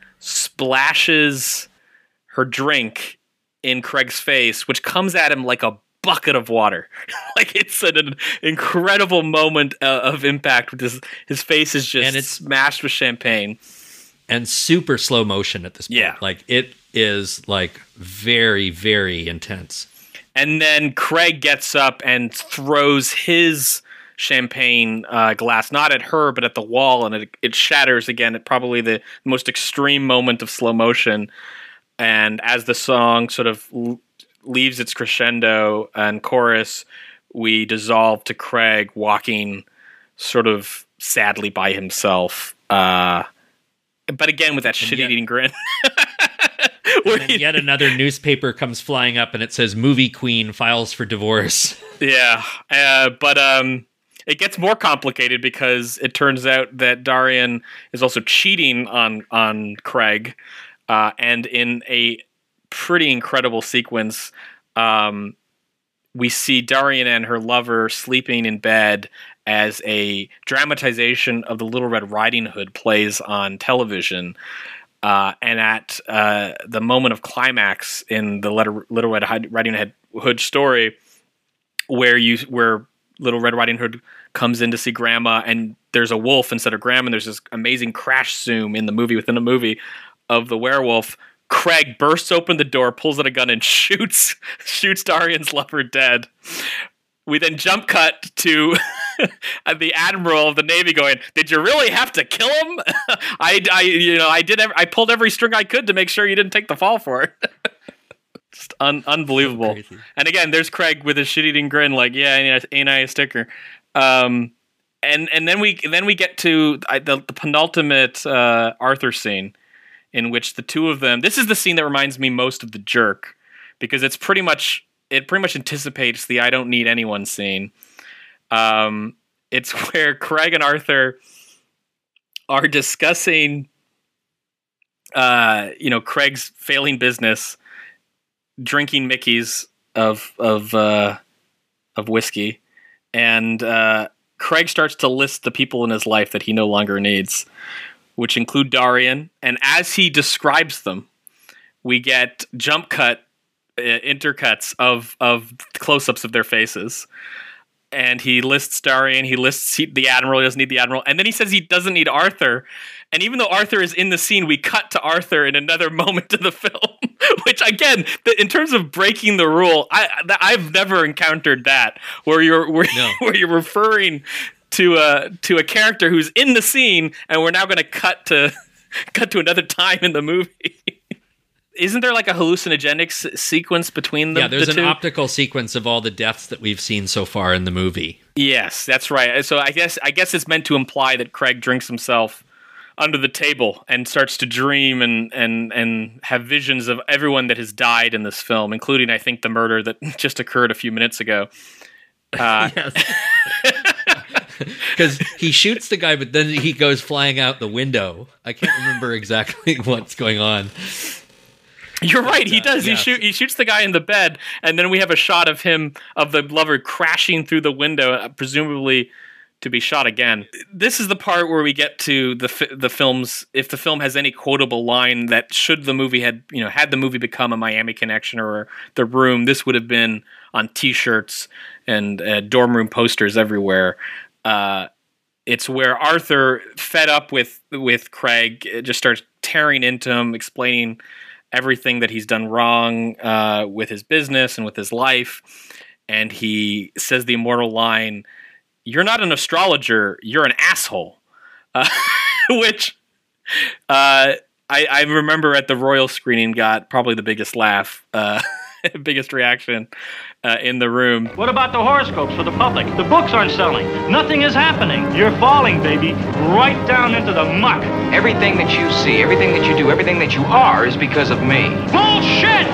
Speaker 2: splashes her drink in Craig's face, which comes at him like a bucket of water. Like it's an, an incredible moment uh, of impact with his, his face is just
Speaker 1: And it's-
Speaker 2: smashed with champagne.
Speaker 1: And super slow motion at this point.
Speaker 2: Yeah.
Speaker 1: Like it is like very, very intense.
Speaker 2: And then Craig gets up and throws his champagne uh, glass, not at her, but at the wall, and it, it shatters again at probably the most extreme moment of slow motion. And as the song sort of l- leaves its crescendo and chorus, we dissolve to Craig walking sort of sadly by himself. Uh, but again, with that shit-eating grin. Where
Speaker 1: And
Speaker 2: he-
Speaker 1: yet another newspaper comes flying up and it says "Movie Queen files for divorce."
Speaker 2: Yeah, uh, but um, it gets more complicated because it turns out that Darian is also cheating on on Craig, uh, and in a pretty incredible sequence, um, we see Darian and her lover sleeping in bed as a dramatization of the Little Red Riding Hood plays on television. Uh, and at uh, the moment of climax in the Letter, Little Red Riding Hood story, where you where Little Red Riding Hood comes in to see Grandma, and there's a wolf instead of Grandma, and there's this amazing crash zoom in the movie within a movie of the werewolf. Craig bursts open the door, pulls out a gun, and shoots shoots Darian's lover dead. We then jump cut to the admiral of the Navy going, "Did you really have to kill him? I, I, you know, I did. Every, I pulled every string I could to make sure you didn't take the fall for it." Just un- unbelievable.
Speaker 1: Crazy.
Speaker 2: And again, there's Craig with his shit-eating grin, like, "Yeah, ain't I, ain't I a sticker?" Um, and and then we then we get to uh, the, the penultimate uh, Arthur scene, in which the two of them. This is the scene that reminds me most of The Jerk, because it's pretty much. It pretty much anticipates the "I don't need anyone" scene. Um, it's where Craig and Arthur are discussing, uh, you know, Craig's failing business, drinking Mickey's of of uh, of whiskey, and uh, Craig starts to list the people in his life that he no longer needs, which include Darian. And as he describes them, we get jump cut. Uh, intercuts of of close-ups of their faces, and he lists Darian, he lists he, the admiral, he doesn't need the admiral, and then he says he doesn't need Arthur. And even though Arthur is in the scene, we cut to Arthur in another moment of the film, which again, the, in terms of breaking the rule, I th- I've never encountered that where you're where,
Speaker 1: No.
Speaker 2: where you're referring to a to a character who's in the scene, and we're now going to cut to cut to another time in the movie. Isn't there like a hallucinogenic s- sequence between the,
Speaker 1: yeah, there's
Speaker 2: the
Speaker 1: an
Speaker 2: two?
Speaker 1: optical sequence of all the deaths that we've seen so far in the movie.
Speaker 2: Yes, that's right. So I guess I guess it's meant to imply that Craig drinks himself under the table and starts to dream and and and have visions of everyone that has died in this film, including, I think, the murder that just occurred a few minutes ago. Uh,
Speaker 1: Because he shoots the guy, but then he goes flying out the window. I can't remember exactly what's going on.
Speaker 2: You're right. He does. He
Speaker 1: yeah.
Speaker 2: shoot. He shoots the guy in the bed, and then we have a shot of him of the lover crashing through the window, uh, presumably to be shot again. This is the part where we get to the fi- the film's. If the film has any quotable line that should the movie had you know had the movie become a Miami Connection or The Room, this would have been on T-shirts and uh, dorm room posters everywhere. Uh, it's where Arthur, fed up with with Craig, just starts tearing into him, explaining everything that he's done wrong uh, with his business and with his life. And he says the immortal line, "You're not an astrologer, you're an asshole." Uh, which uh, I, I, I remember at the Royal screening got probably the biggest laugh, uh, biggest reaction uh, in the room.
Speaker 6: What about the horoscopes for the public? The books aren't selling. Nothing is happening. You're falling, baby, right down into the muck.
Speaker 3: Everything that you see, everything that you do, everything that you are is because of me.
Speaker 6: Bullshit!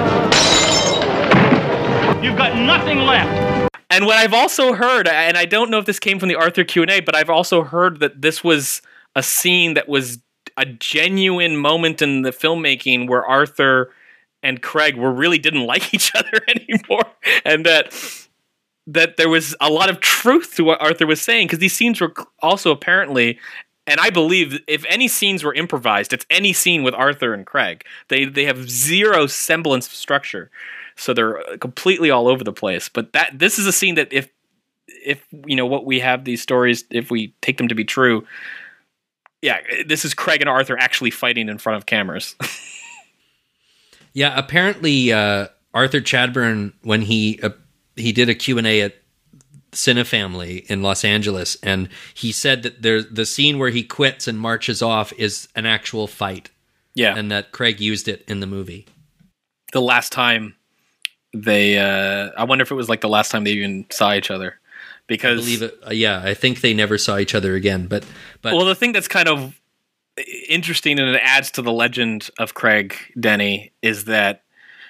Speaker 6: You've got nothing left.
Speaker 2: And what I've also heard, and I don't know if this came from the Arthur Q and A, but I've also heard that this was a scene that was a genuine moment in the filmmaking where Arthur and Craig were really didn't like each other anymore, and that that there was a lot of truth to what Arthur was saying, because these scenes were also apparently, and I believe if any scenes were improvised, it's any scene with Arthur and Craig. They they have zero semblance of structure, so they're completely all over the place. But that this is a scene that if if you know what we have these stories, if we take them to be true, yeah, this is Craig and Arthur actually fighting in front of cameras.
Speaker 1: Yeah, apparently uh, Arthur Chadbourne, when he uh, he did a Q and A at Cinefamily in Los Angeles, and he said that there, the scene where he quits and marches off is an actual fight.
Speaker 2: Yeah.
Speaker 1: And that Craig used it in the movie.
Speaker 2: The last time they... Uh, I wonder if it was like the last time they even saw each other. Because... I
Speaker 1: believe it, uh, yeah, I think they never saw each other again. But, but
Speaker 2: Well, the thing that's kind of interesting and it adds to the legend of Craig Denny is that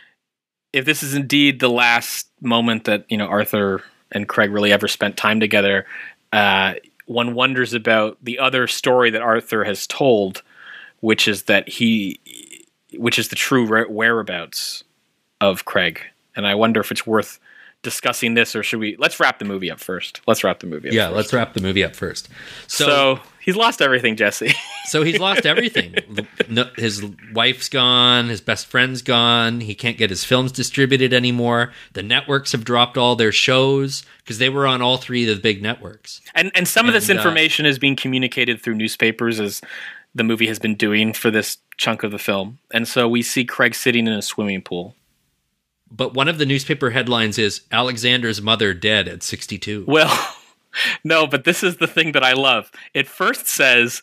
Speaker 2: if this is indeed the last moment that, you know, Arthur and Craig really ever spent time together, uh, one wonders about the other story that Arthur has told, which is that he, which is the true whereabouts of Craig. And I wonder if it's worth discussing this, or should we, let's wrap the movie up first. Let's wrap the movie up
Speaker 1: Yeah,
Speaker 2: first.
Speaker 1: let's wrap the movie up first. So,
Speaker 2: so he's lost everything, Jesse.
Speaker 1: So he's lost everything. No, his wife's gone. His best friend's gone. He can't get his films distributed anymore. The networks have dropped all their shows because they were on all three of the big networks.
Speaker 2: And and some of this
Speaker 1: And, uh,
Speaker 2: information is being communicated through newspapers, as the movie has been doing for this chunk of the film. And so we see Craig sitting in a swimming pool.
Speaker 1: But one of the newspaper headlines is Alexander's mother dead at sixty-two.
Speaker 2: Well, no, but this is the thing that I love. It first says,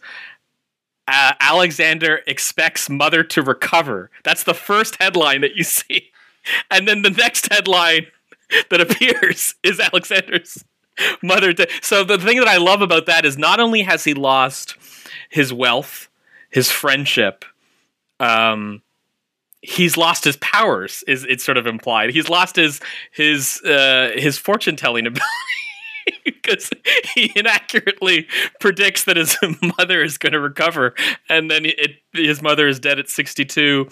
Speaker 2: uh, Alexander expects mother to recover. That's the first headline that you see. And then the next headline that appears is Alexander's mother dead. So the thing that I love about that is not only has he lost his wealth, his friendship, um... he's lost his powers, is it's sort of implied. He's lost his his uh, his fortune telling ability because he inaccurately predicts that his mother is going to recover, and then it, his mother is dead at sixty-two.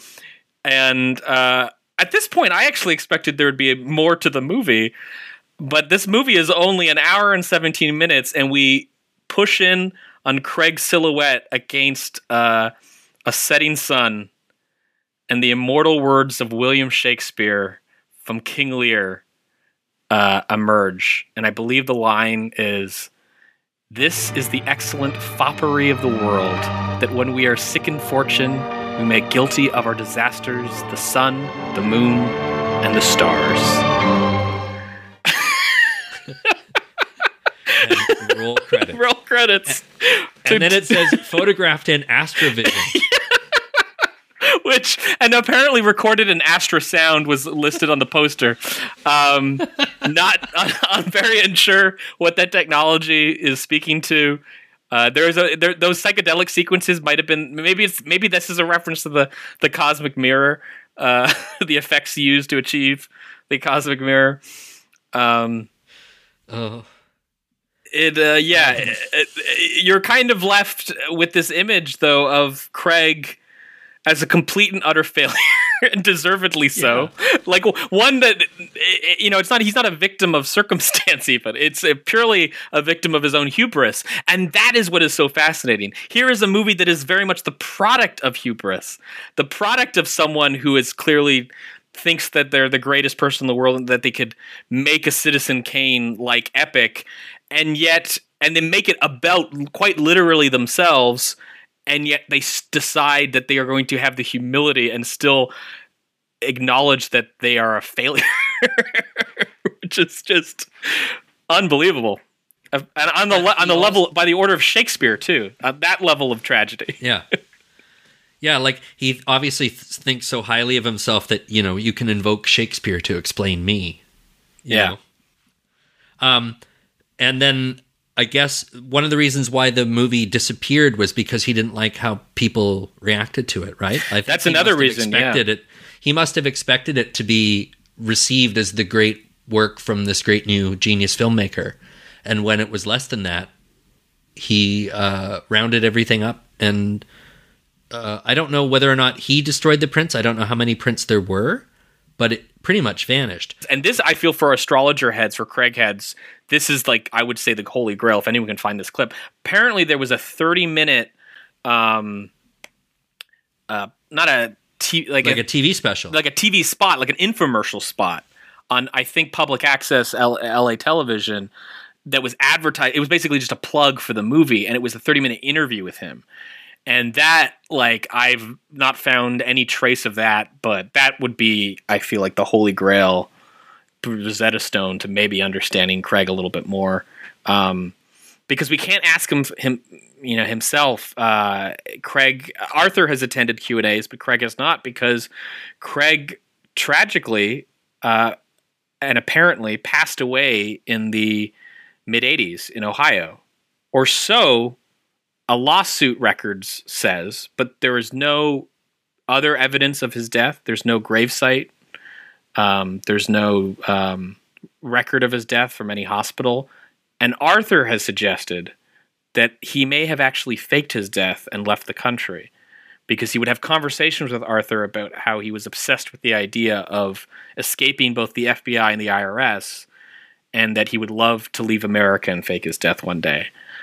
Speaker 2: And uh, at this point, I actually expected there would be more to the movie, but this movie is only an hour and seventeen minutes, and we push in on Craig's silhouette against uh, a setting sun. And the immortal words of William Shakespeare from King Lear uh, emerge. And I believe the line is, "This is the excellent foppery of the world, that when we are sick in fortune, we make guilty of our disasters the sun, the moon, and the stars."
Speaker 1: And roll credits.
Speaker 2: Roll credits.
Speaker 1: And, and then it says, photographed in Astrovision.
Speaker 2: Which, and apparently recorded in Astra Sound was listed on the poster. Um, not, I'm very unsure what that technology is speaking to. Uh, there's a there, those psychedelic sequences might have been maybe it's maybe this is a reference to the the cosmic mirror, uh, the effects used to achieve the cosmic mirror. Um,
Speaker 1: oh.
Speaker 2: It uh, yeah, it, it, you're kind of left with this image though of Craig as a complete and utter failure, and deservedly so. Yeah. Like one that, you know, it's not, he's not a victim of circumstance even. It's a purely a victim of his own hubris. And that is what is so fascinating. Here is a movie that is very much the product of hubris, the product of someone who is clearly thinks that they're the greatest person in the world and that they could make a Citizen Kane-like epic, and yet, and then make it about quite literally themselves, and yet they decide that they are going to have the humility and still acknowledge that they are a failure, which is just unbelievable. And on the le- on the level, by the order of Shakespeare too, on that level of tragedy.
Speaker 1: Yeah, Yeah, like he obviously th- thinks so highly of himself that, you know, you can invoke Shakespeare to explain me. you
Speaker 2: Yeah.
Speaker 1: know? Um, and then I guess one of the reasons why the movie disappeared was because he didn't like how people reacted to it, right? I think
Speaker 2: That's
Speaker 1: he
Speaker 2: another
Speaker 1: must have
Speaker 2: reason,
Speaker 1: expected
Speaker 2: yeah.
Speaker 1: it. He must have expected it to be received as the great work from this great new genius filmmaker. And when it was less than that, he uh, rounded everything up. And uh, I don't know whether or not he destroyed the prints. I don't know how many prints there were, but it pretty much vanished.
Speaker 2: And this, I feel, for astrologer heads, for Craig heads, this is like, I would say, the holy grail, if anyone can find this clip. Apparently there was a thirty-minute, um, uh, not a, t- like,
Speaker 1: Like
Speaker 2: a,
Speaker 1: a T V special.
Speaker 2: like a T V spot, like an infomercial spot on, I think, public access L- L A television that was advertised. It was basically just a plug for the movie, and it was a thirty-minute interview with him. And that, like, I've not found any trace of that, but that would be, I feel like, the holy grail Rosetta Stone to maybe understanding Craig a little bit more. Um, because we can't ask him, him you know, himself. Uh, Craig, Arthur has attended Q and A's, but Craig has not, because Craig tragically uh, and apparently passed away in the mid-eighties in Ohio. Or so a lawsuit records says, but there is no other evidence of his death. There's no gravesite. Um, there's no um, record of his death from any hospital. And Arthur has suggested that he may have actually faked his death and left the country, because he would have conversations with Arthur about how he was obsessed with the idea of escaping both the F B I and the I R S, and that he would love to leave America and fake his death one day.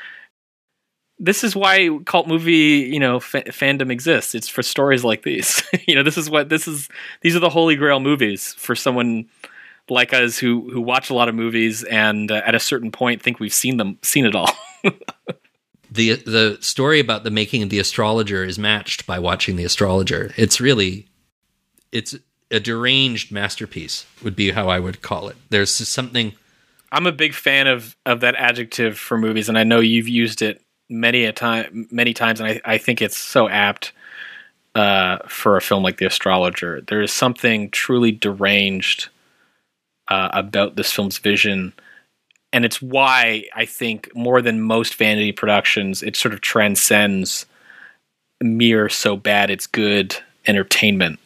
Speaker 2: This is why cult movie, you know, f- fandom exists. It's for stories like these. you know, this is what this is. These are the holy grail movies for someone like us who who watch a lot of movies and uh, at a certain point think we've seen them, seen it all.
Speaker 1: the The story about the making of The Astrologer is matched by watching The Astrologer. It's really, it's a deranged masterpiece, would be how I would call it. There's something.
Speaker 2: I'm a big fan of of that adjective for movies, and I know you've used it many a time, many times, and I, I think it's so apt uh, for a film like The Astrologer. There is something truly deranged uh, about this film's vision, and it's why I think more than most vanity productions, it sort of transcends mere so bad it's good entertainment.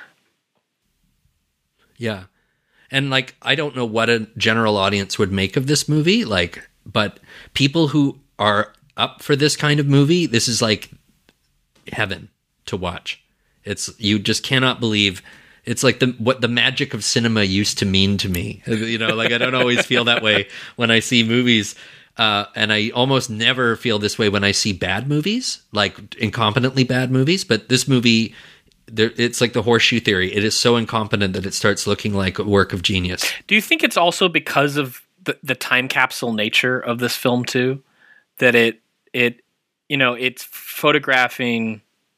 Speaker 1: Yeah. And like, I don't know what a general audience would make of this movie, like, but people who are up for this kind of movie, this is like heaven to watch. It's, you just cannot believe, it's like the what the magic of cinema used to mean to me. You know, like I don't always feel that way when I see movies, uh, and I almost never feel this way when I see bad movies, like incompetently bad movies. But this movie, there, it's like the horseshoe theory. It is so incompetent that it starts looking like a work of genius.
Speaker 2: Do you think it's also because of the, the time capsule nature of this film too, that it it you know it's photographing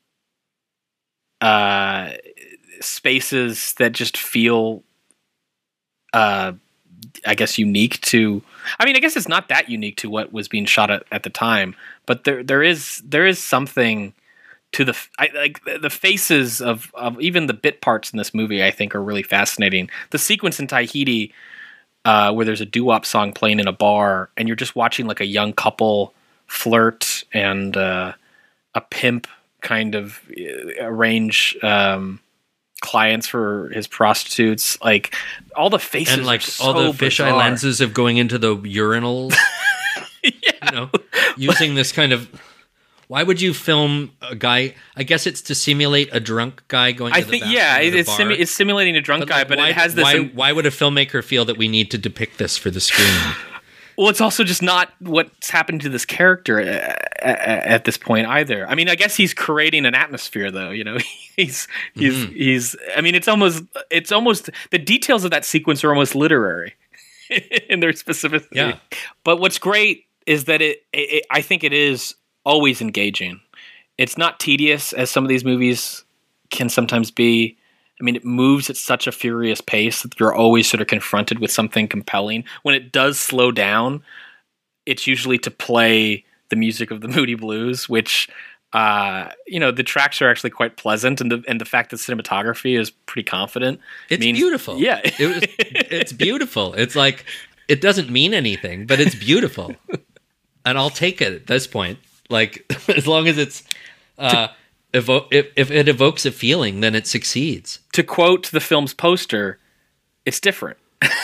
Speaker 2: uh, spaces that just feel, uh, I guess, unique to. I mean, I guess it's not that unique to what was being shot at, at the time, but there there is there is something to the I, like the faces of, of even the bit parts in this movie. I think are really fascinating. The sequence in Tahiti uh, where there's a doo-wop song playing in a bar, and you're just watching like a young couple flirt and uh, a pimp kind of arrange um, clients for his prostitutes. Like all the faces,
Speaker 1: And like
Speaker 2: are so
Speaker 1: all the fisheye
Speaker 2: bizarre.
Speaker 1: lenses of going into the urinals,
Speaker 2: yeah.
Speaker 1: you know, using this kind of. Why would you film a guy? I guess it's to simulate a drunk guy going.
Speaker 2: I
Speaker 1: to the
Speaker 2: think
Speaker 1: bathroom
Speaker 2: yeah,
Speaker 1: or
Speaker 2: it,
Speaker 1: the
Speaker 2: it's,
Speaker 1: bar.
Speaker 2: simu- it's simulating a drunk
Speaker 1: But,
Speaker 2: guy,
Speaker 1: like,
Speaker 2: but
Speaker 1: why,
Speaker 2: it has this.
Speaker 1: Why,
Speaker 2: im-
Speaker 1: why would a filmmaker feel that we need to depict this for the screen?
Speaker 2: Well, it's also just not what's happening to this character at, at this point either. I mean, I guess he's creating an atmosphere, though. You know, he's he's
Speaker 1: Mm-hmm.
Speaker 2: he's. I mean, it's almost it's almost the details of that sequence are almost literary in their specificity.
Speaker 1: Yeah.
Speaker 2: But what's great is that it, it. I think it is always engaging. It's not tedious as some of these movies can sometimes be. I mean, it moves at such a furious pace that you're always sort of confronted with something compelling. When it does slow down, it's usually to play the music of the Moody Blues, which Uh, you know, the tracks are actually quite pleasant, and the and the fact that cinematography is pretty confident.
Speaker 1: It's
Speaker 2: means,
Speaker 1: beautiful.
Speaker 2: Yeah,
Speaker 1: it was, it's beautiful. It's like it doesn't mean anything, but it's beautiful, and I'll take it at this point. Like as long as it's uh, evo- if if it evokes a feeling, then it succeeds.
Speaker 2: To quote the film's poster, it's different.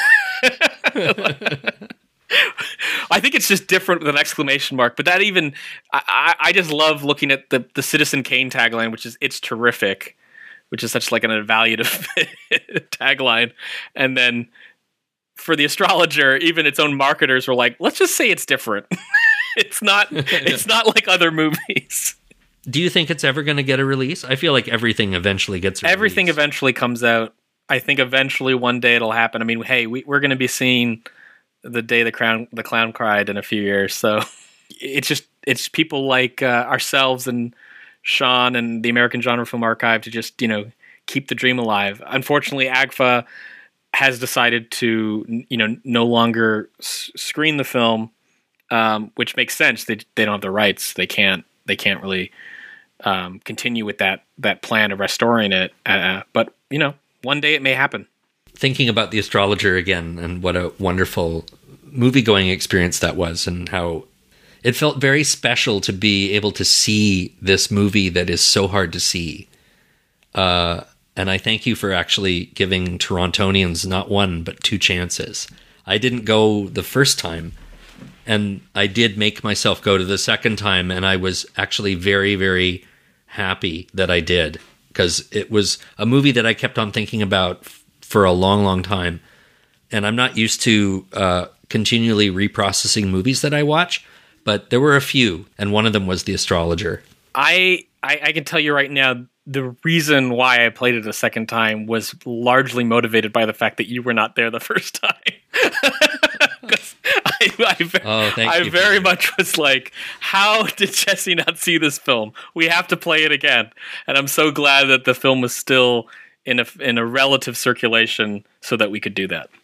Speaker 2: I think it's just different with an exclamation mark, but that even I, I just love looking at the, the Citizen Kane tagline, which is "It's terrific," which is such like an evaluative tagline, and then for The Astrologer, even its own marketers were like, "Let's just say it's different. it's not it's not like other movies."
Speaker 1: Do you think it's ever going to get a release? I feel like everything eventually gets a release.
Speaker 2: Everything eventually comes out. I think eventually one day it'll happen. I mean, hey, we, we're going to be seeing The Day the Clown the Clown Cried in a few years, so it's just it's people like uh, ourselves and Sean and the American Genre Film Archive to just you know keep the dream alive. Unfortunately, A G F A has decided to you know no longer s- screen the film, um, which makes sense. They they don't have the rights. They can't they can't really um, continue with that that plan of restoring it. Uh, but you know, one day it may happen.
Speaker 1: Thinking about The Astrologer again and what a wonderful movie-going experience that was, and how it felt very special to be able to see this movie that is so hard to see. Uh, and I thank you for actually giving Torontonians not one, but two chances. I didn't go the first time, and I did make myself go to the second time, and I was actually very, very happy that I did, because it was a movie that I kept on thinking about for a long, long time. And I'm not used to uh, continually reprocessing movies that I watch, but there were a few, and one of them was The Astrologer.
Speaker 2: I, I I can tell you right now, the reason why I played it a second time was largely motivated by the fact that you were not there the first time. I, I,
Speaker 1: oh, thank
Speaker 2: I
Speaker 1: you,
Speaker 2: very
Speaker 1: Peter.
Speaker 2: much was like, how did Jesse not see this film? We have to play it again. And I'm so glad that the film was still in a, in a relative circulation so that we could do that.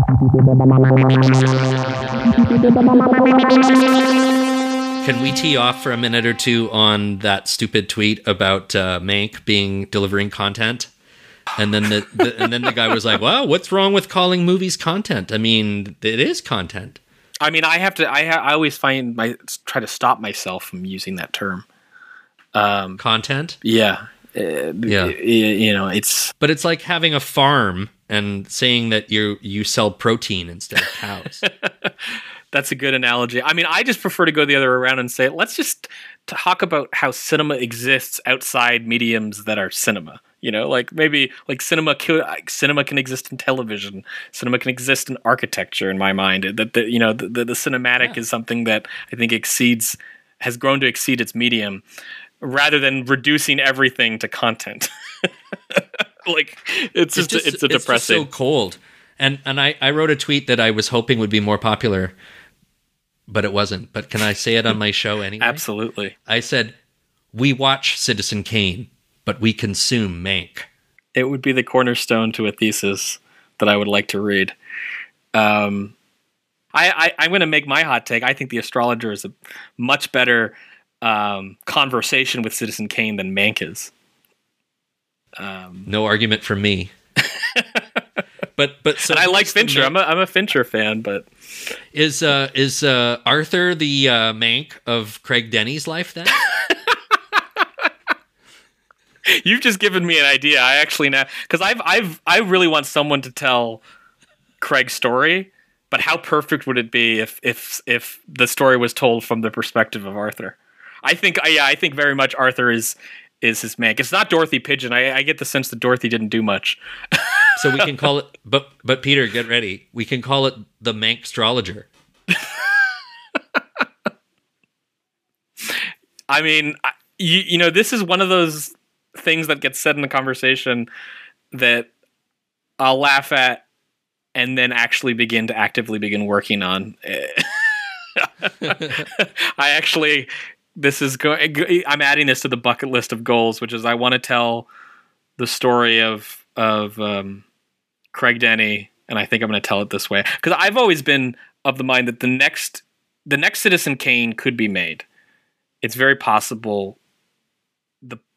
Speaker 1: Can we tee off for a minute or two on that stupid tweet about uh, Mank being delivering content? And then the, the and then the guy was like, "Well, what's wrong with calling movies content? I mean, it is content."
Speaker 2: I mean, I have to. I ha- I always find my try to stop myself from using that term. Um,
Speaker 1: Content?
Speaker 2: Yeah, uh,
Speaker 1: Yeah.
Speaker 2: You know, it's
Speaker 1: But it's like having a farm and saying that you you sell protein instead of cows.
Speaker 2: that's a good analogy. I mean, I just prefer to go the other way around and say, let's just talk about how cinema exists outside mediums that are cinema. You know, like maybe like cinema, cinema can exist in television. Cinema can exist in architecture. In my mind, that the you know the, the, the cinematic yeah. is something that I think exceeds has grown to exceed its medium, rather than reducing everything to content. Like it's just, it's, just, it's a depressing.
Speaker 1: It's just so cold. And and I, I wrote a tweet that I was hoping would be more popular, but it wasn't. But can I say it on my show anyway?
Speaker 2: Absolutely.
Speaker 1: I said, we watch Citizen Kane, but we consume Mank.
Speaker 2: It would be the cornerstone to a thesis that I would like to read. Um, I, I, I'm going to make my hot take. I think The Astrologer is a much better um, conversation with Citizen Kane than Mank is. Um,
Speaker 1: no argument from me. But but so
Speaker 2: and I like Fincher.
Speaker 1: Mank,
Speaker 2: I'm a I'm a Fincher fan. But
Speaker 1: is uh, is uh, Arthur the uh, Mank of Craig Denny's life then?
Speaker 2: You've just given me an idea. I actually now because I've I've I really want someone to tell Craig's story. But how perfect would it be if if if the story was told from the perspective of Arthur? I think yeah, I think very much Arthur is is his Mank. It's not Dorothy Pigeon. I, I get the sense that Dorothy didn't do much.
Speaker 1: So we can call it, but but Peter, get ready. We can call it the Mank Astrologer.
Speaker 2: I mean, I, you you know, this is one of those things that gets said in the conversation that I'll laugh at and then actually begin to actively begin working on. I actually, this is going. I'm adding this to the bucket list of goals, which is I want to tell the story of of um, Craig Denny, and I think I'm going to tell it this way because I've always been of the mind that the next the next Citizen Kane could be made. It's very possible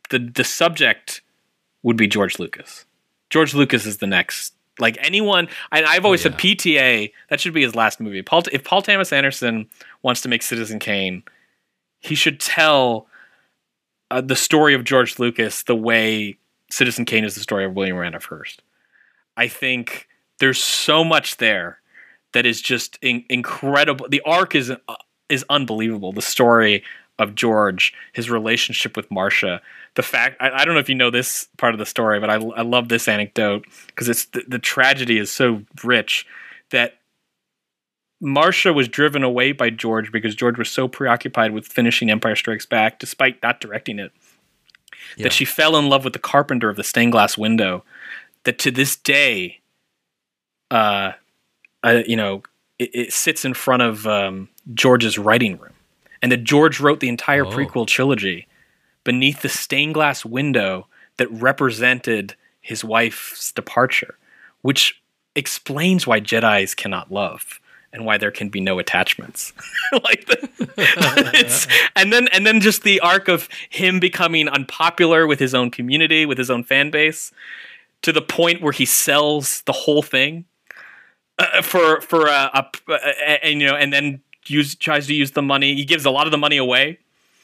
Speaker 2: the the subject would be George Lucas. George Lucas is the next. Like anyone, and I've always
Speaker 1: Oh, yeah.
Speaker 2: said P T A, that should be his last movie. Paul, if Paul Thomas Anderson wants to make Citizen Kane, he should tell uh, the story of George Lucas the way Citizen Kane is the story of William Randolph Hearst. I think there's so much there that is just in, incredible. The arc is uh, is unbelievable. The story of George, his relationship with Marcia, the fact, I, I don't know if you know this part of the story, but I, I love this anecdote because it's the, the tragedy is so rich that Marcia was driven away by George because George was so preoccupied with finishing Empire Strikes Back, despite not directing it,
Speaker 1: Yeah.
Speaker 2: that she fell in love with the carpenter of the stained glass window, that to this day, uh, uh you know, it, it sits in front of um, George's writing room. And that George wrote the entire
Speaker 1: Oh.
Speaker 2: prequel trilogy beneath the stained glass window that represented his wife's departure, which explains why Jedis cannot love and why there can be no attachments. like the, it's, and then and then just the arc of him becoming unpopular with his own community, with his own fan base, to the point where he sells the whole thing uh, for for a, a, a and you know and then. Use tries to use the money. He gives a lot of the money away.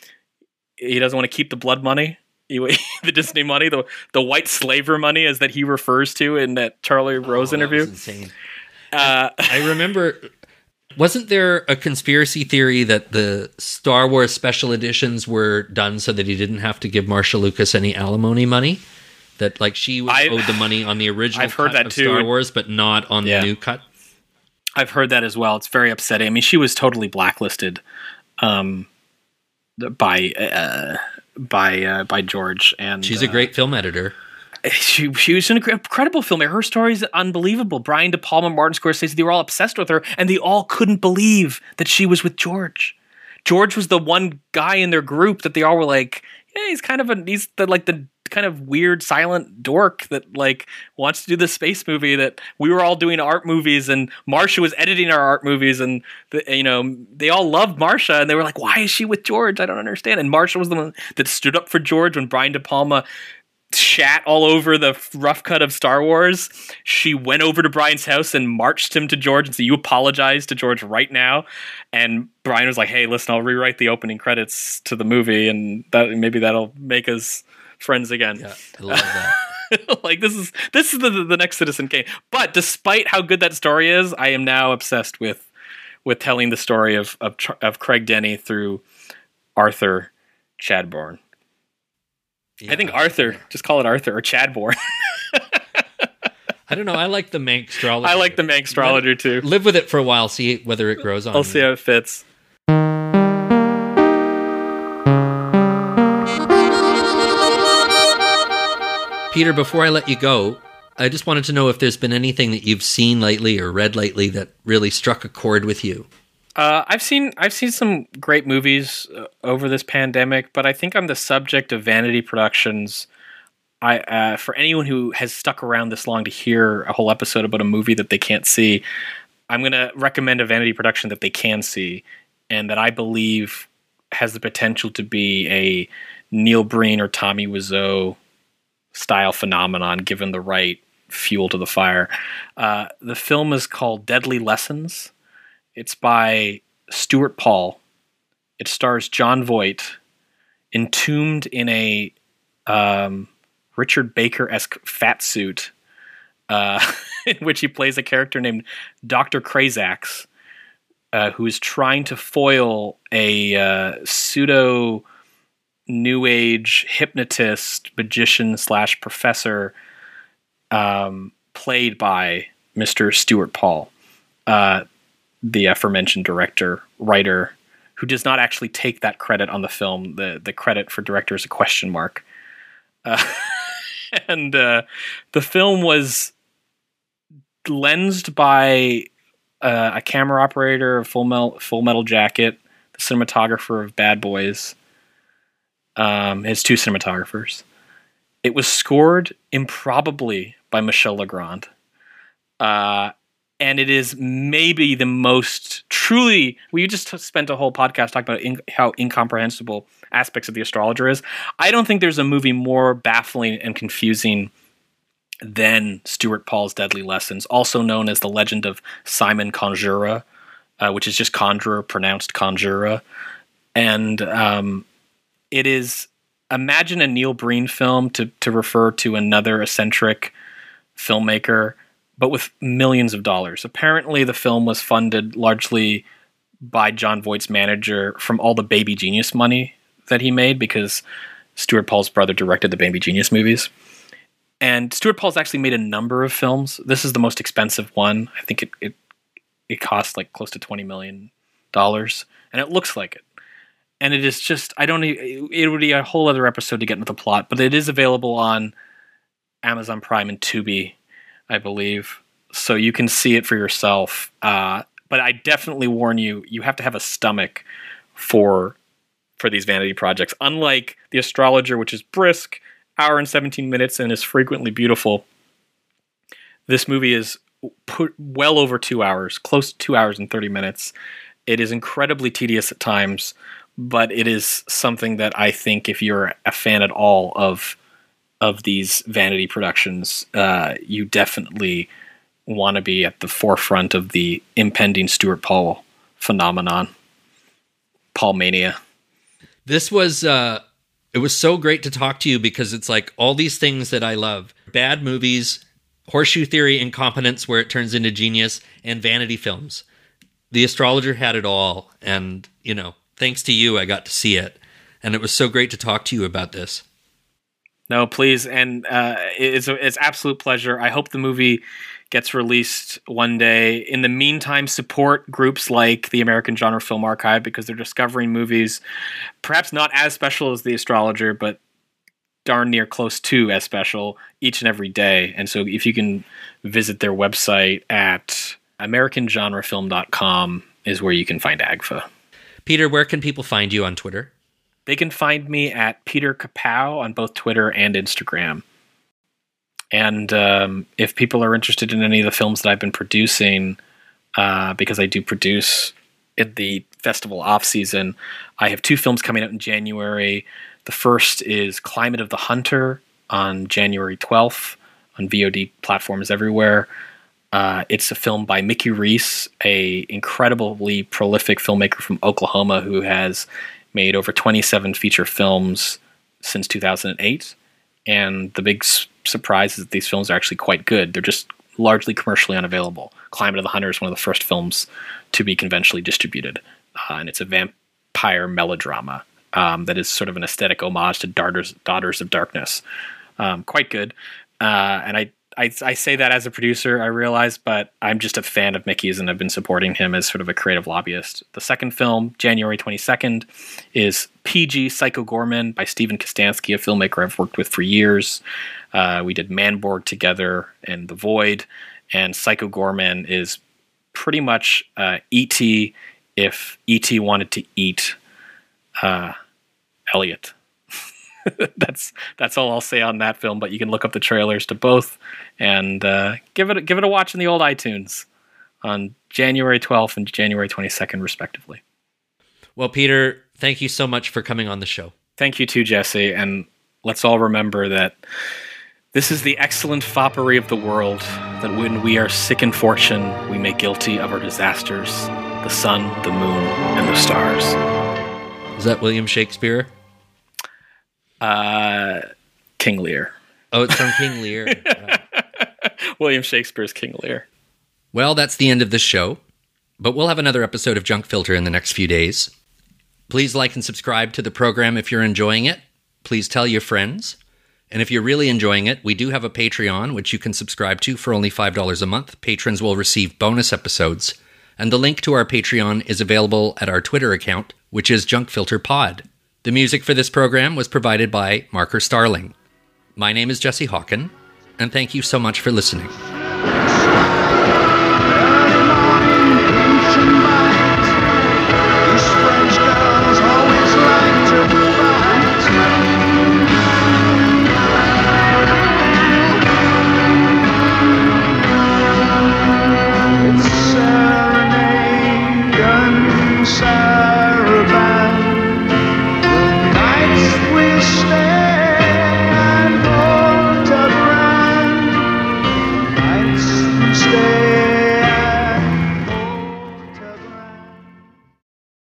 Speaker 2: He doesn't want to keep the blood money, he, the Disney money, the the white slaver money, as that he refers to in that Charlie Rose
Speaker 1: Oh, that
Speaker 2: interview.
Speaker 1: was insane.
Speaker 2: Uh,
Speaker 1: I remember, wasn't there a conspiracy theory that the Star Wars special editions were done so that he didn't have to give Marcia Lucas any alimony money? That like she was
Speaker 2: I-
Speaker 1: owed the money on the original
Speaker 2: I've heard
Speaker 1: cut
Speaker 2: that
Speaker 1: of
Speaker 2: too.
Speaker 1: Star Wars, but not on
Speaker 2: Yeah.
Speaker 1: the new cut.
Speaker 2: I've heard that as well. It's very upsetting. I mean, she was totally blacklisted um, by uh, by uh, by George, and
Speaker 1: She's a
Speaker 2: uh,
Speaker 1: great film editor.
Speaker 2: She, she was an incredible filmmaker. Her story is unbelievable. Brian De Palma, Martin Scorsese, they were all obsessed with her, and they all couldn't believe that she was with George. George was the one guy in their group that they all were like, yeah, he's kind of a, he's the, like the kind of weird silent dork that like wants to do this space movie that we were all doing art movies, and Marcia was editing our art movies, and the, you know, they all loved Marcia, and they were like, why is she with George? I don't understand. And Marcia was the one that stood up for George when Brian De Palma shat all over the rough cut of Star Wars. She went over to Brian's house and marched him to George and said, you apologize to George right now. And Brian was like, hey, listen, I'll rewrite the opening credits to the movie, and that maybe that'll make us friends again.
Speaker 1: Yeah, I love that.
Speaker 2: like this is this is the the next Citizen Kane. But despite how good that story is, I am now obsessed with with telling the story of of, of Craig Denny through Arthur Chadbourne. I think
Speaker 1: Yeah.
Speaker 2: Arthur, just call it Arthur or Chadbourne.
Speaker 1: I don't know. I like the Mank astrologer.
Speaker 2: I like the Mank astrologer too.
Speaker 1: Live with it for a while, see whether it grows on
Speaker 2: I'll
Speaker 1: you.
Speaker 2: see how it fits.
Speaker 1: Peter, before I let you go, I just wanted to know if there's been anything that you've seen lately or read lately that really struck a chord with you.
Speaker 2: Uh, I've seen I've seen some great movies uh, over this pandemic, but I think on the subject of vanity productions, I uh, for anyone who has stuck around this long to hear a whole episode about a movie that they can't see, I'm going to recommend a vanity production that they can see and that I believe has the potential to be a Neil Breen or Tommy Wiseau style phenomenon given the right fuel to the fire. Uh, the film is called Deadly Lessons. It's by Stuart Paul. It stars John Voight, entombed in a um, Richard Baker-esque fat suit, uh, in which he plays a character named Doctor Krazax, uh, who is trying to foil a uh, pseudo New Age hypnotist, magician slash professor, um, played by Mister Stuart Paul. Uh, the aforementioned director, writer, who does not actually take that credit on the film. The the credit for director is a question mark. Uh, and uh, the film was lensed by uh, a camera operator of Full Metal, Full Metal Jacket, the cinematographer of Bad Boys, um, his two cinematographers. It was scored improbably by Michel Legrand. Uh, And it is maybe the most truly, we just spent a whole podcast talking about in, how incomprehensible aspects of The Astrologer is. I don't think there's a movie more baffling and confusing than Stuart Paul's Deadly Lessons, also known as The Legend of Simon Conjura, uh, which is just conjurer, pronounced conjura. And um, it is, imagine a Neil Breen film to, to refer to another eccentric filmmaker, but with millions of dollars. Apparently the film was funded largely by Jon Voight's manager from all the Baby Genius money that he made, because Stuart Paul's brother directed the Baby Genius movies. And Stuart Paul's actually made a number of films. This is the most expensive one. I think it it, it cost like close to twenty million dollars, and it looks like it. And it is just, I don't, it would be a whole other episode to get into the plot, but it is available on Amazon Prime and Tubi, I believe. So you can see it for yourself. Uh, but I definitely warn you, you have to have a stomach for for these vanity projects. Unlike The Astrologer, which is brisk, hour and seventeen minutes, and is frequently beautiful, this movie is put well over two hours, close to two hours and thirty minutes. It is incredibly tedious at times, but it is something that I think if you're a fan at all of of these vanity productions, uh, you definitely want to be at the forefront of the impending Stuart Paul phenomenon. Paul mania.
Speaker 1: This was... Uh... It was so great to talk to you because it's like all these things that I love. Bad movies, horseshoe theory incompetence where it turns into genius, and vanity films. The Astrologer had it all. And, you know, thanks to you, I got to see it. And it was so great to talk to you about this.
Speaker 2: No, please. And uh, it's a, it's absolute pleasure. I hope the movie gets released one day. In the meantime, support groups like the American Genre Film Archive, because they're discovering movies perhaps not as special as The Astrologer, but darn near close to as special each and every day. And so if you can visit their website at american genre film dot com is where you can find A G F A.
Speaker 1: Peter, where can people find you on Twitter?
Speaker 2: They can find me at Peter Kapow on both Twitter and Instagram. And um, if people are interested in any of the films that I've been producing, uh, because I do produce in the festival off-season, I have two films coming out in January. The first is Climate of the Hunter on January twelfth on V O D platforms everywhere. Uh, it's a film by Mickey Reese, a incredibly prolific filmmaker from Oklahoma who has made over twenty-seven feature films since two thousand eight. And the big s- surprise is that these films are actually quite good. They're just largely commercially unavailable. Climate of the Hunter is one of the first films to be conventionally distributed. Uh, and it's a vampire melodrama um, that is sort of an aesthetic homage to Daughters, Daughters of Darkness. Um, quite good. Uh, and I, I I say that as a producer, I realize, but I'm just a fan of Mickey's and I've been supporting him as sort of a creative lobbyist. The second film, January twenty-second, is P G Psycho Gorman by Stephen Kostansky, a filmmaker I've worked with for years. Uh, we did Manborg together and The Void, and Psycho Gorman is pretty much uh, E T if E T wanted to eat uh, Elliot. that's that's all I'll say on that film, but you can look up the trailers to both and uh, give it give it a watch in the old iTunes on January twelfth and January twenty-second, respectively.
Speaker 1: Well, Peter, thank you so much for coming on the show.
Speaker 2: Thank you too, Jesse, and let's all remember that this is the excellent foppery of the world, that when we are sick in fortune, we make guilty of our disasters, the sun, the moon, and the stars.
Speaker 1: Is that William Shakespeare?
Speaker 2: Uh, King Lear.
Speaker 1: Oh, it's from King Lear. Right.
Speaker 2: William Shakespeare's King Lear.
Speaker 1: Well, that's the end of this show, but we'll have another episode of Junk Filter in the next few days. Please like and subscribe to the program if you're enjoying it. Please tell your friends. And if you're really enjoying it, we do have a Patreon, which you can subscribe to for only five dollars a month. Patrons will receive bonus episodes. And the link to our Patreon is available at our Twitter account, which is Junk Filter Pod. The music for this program was provided by Marker Starling. My name is Jesse Hawken, and thank you so much for listening.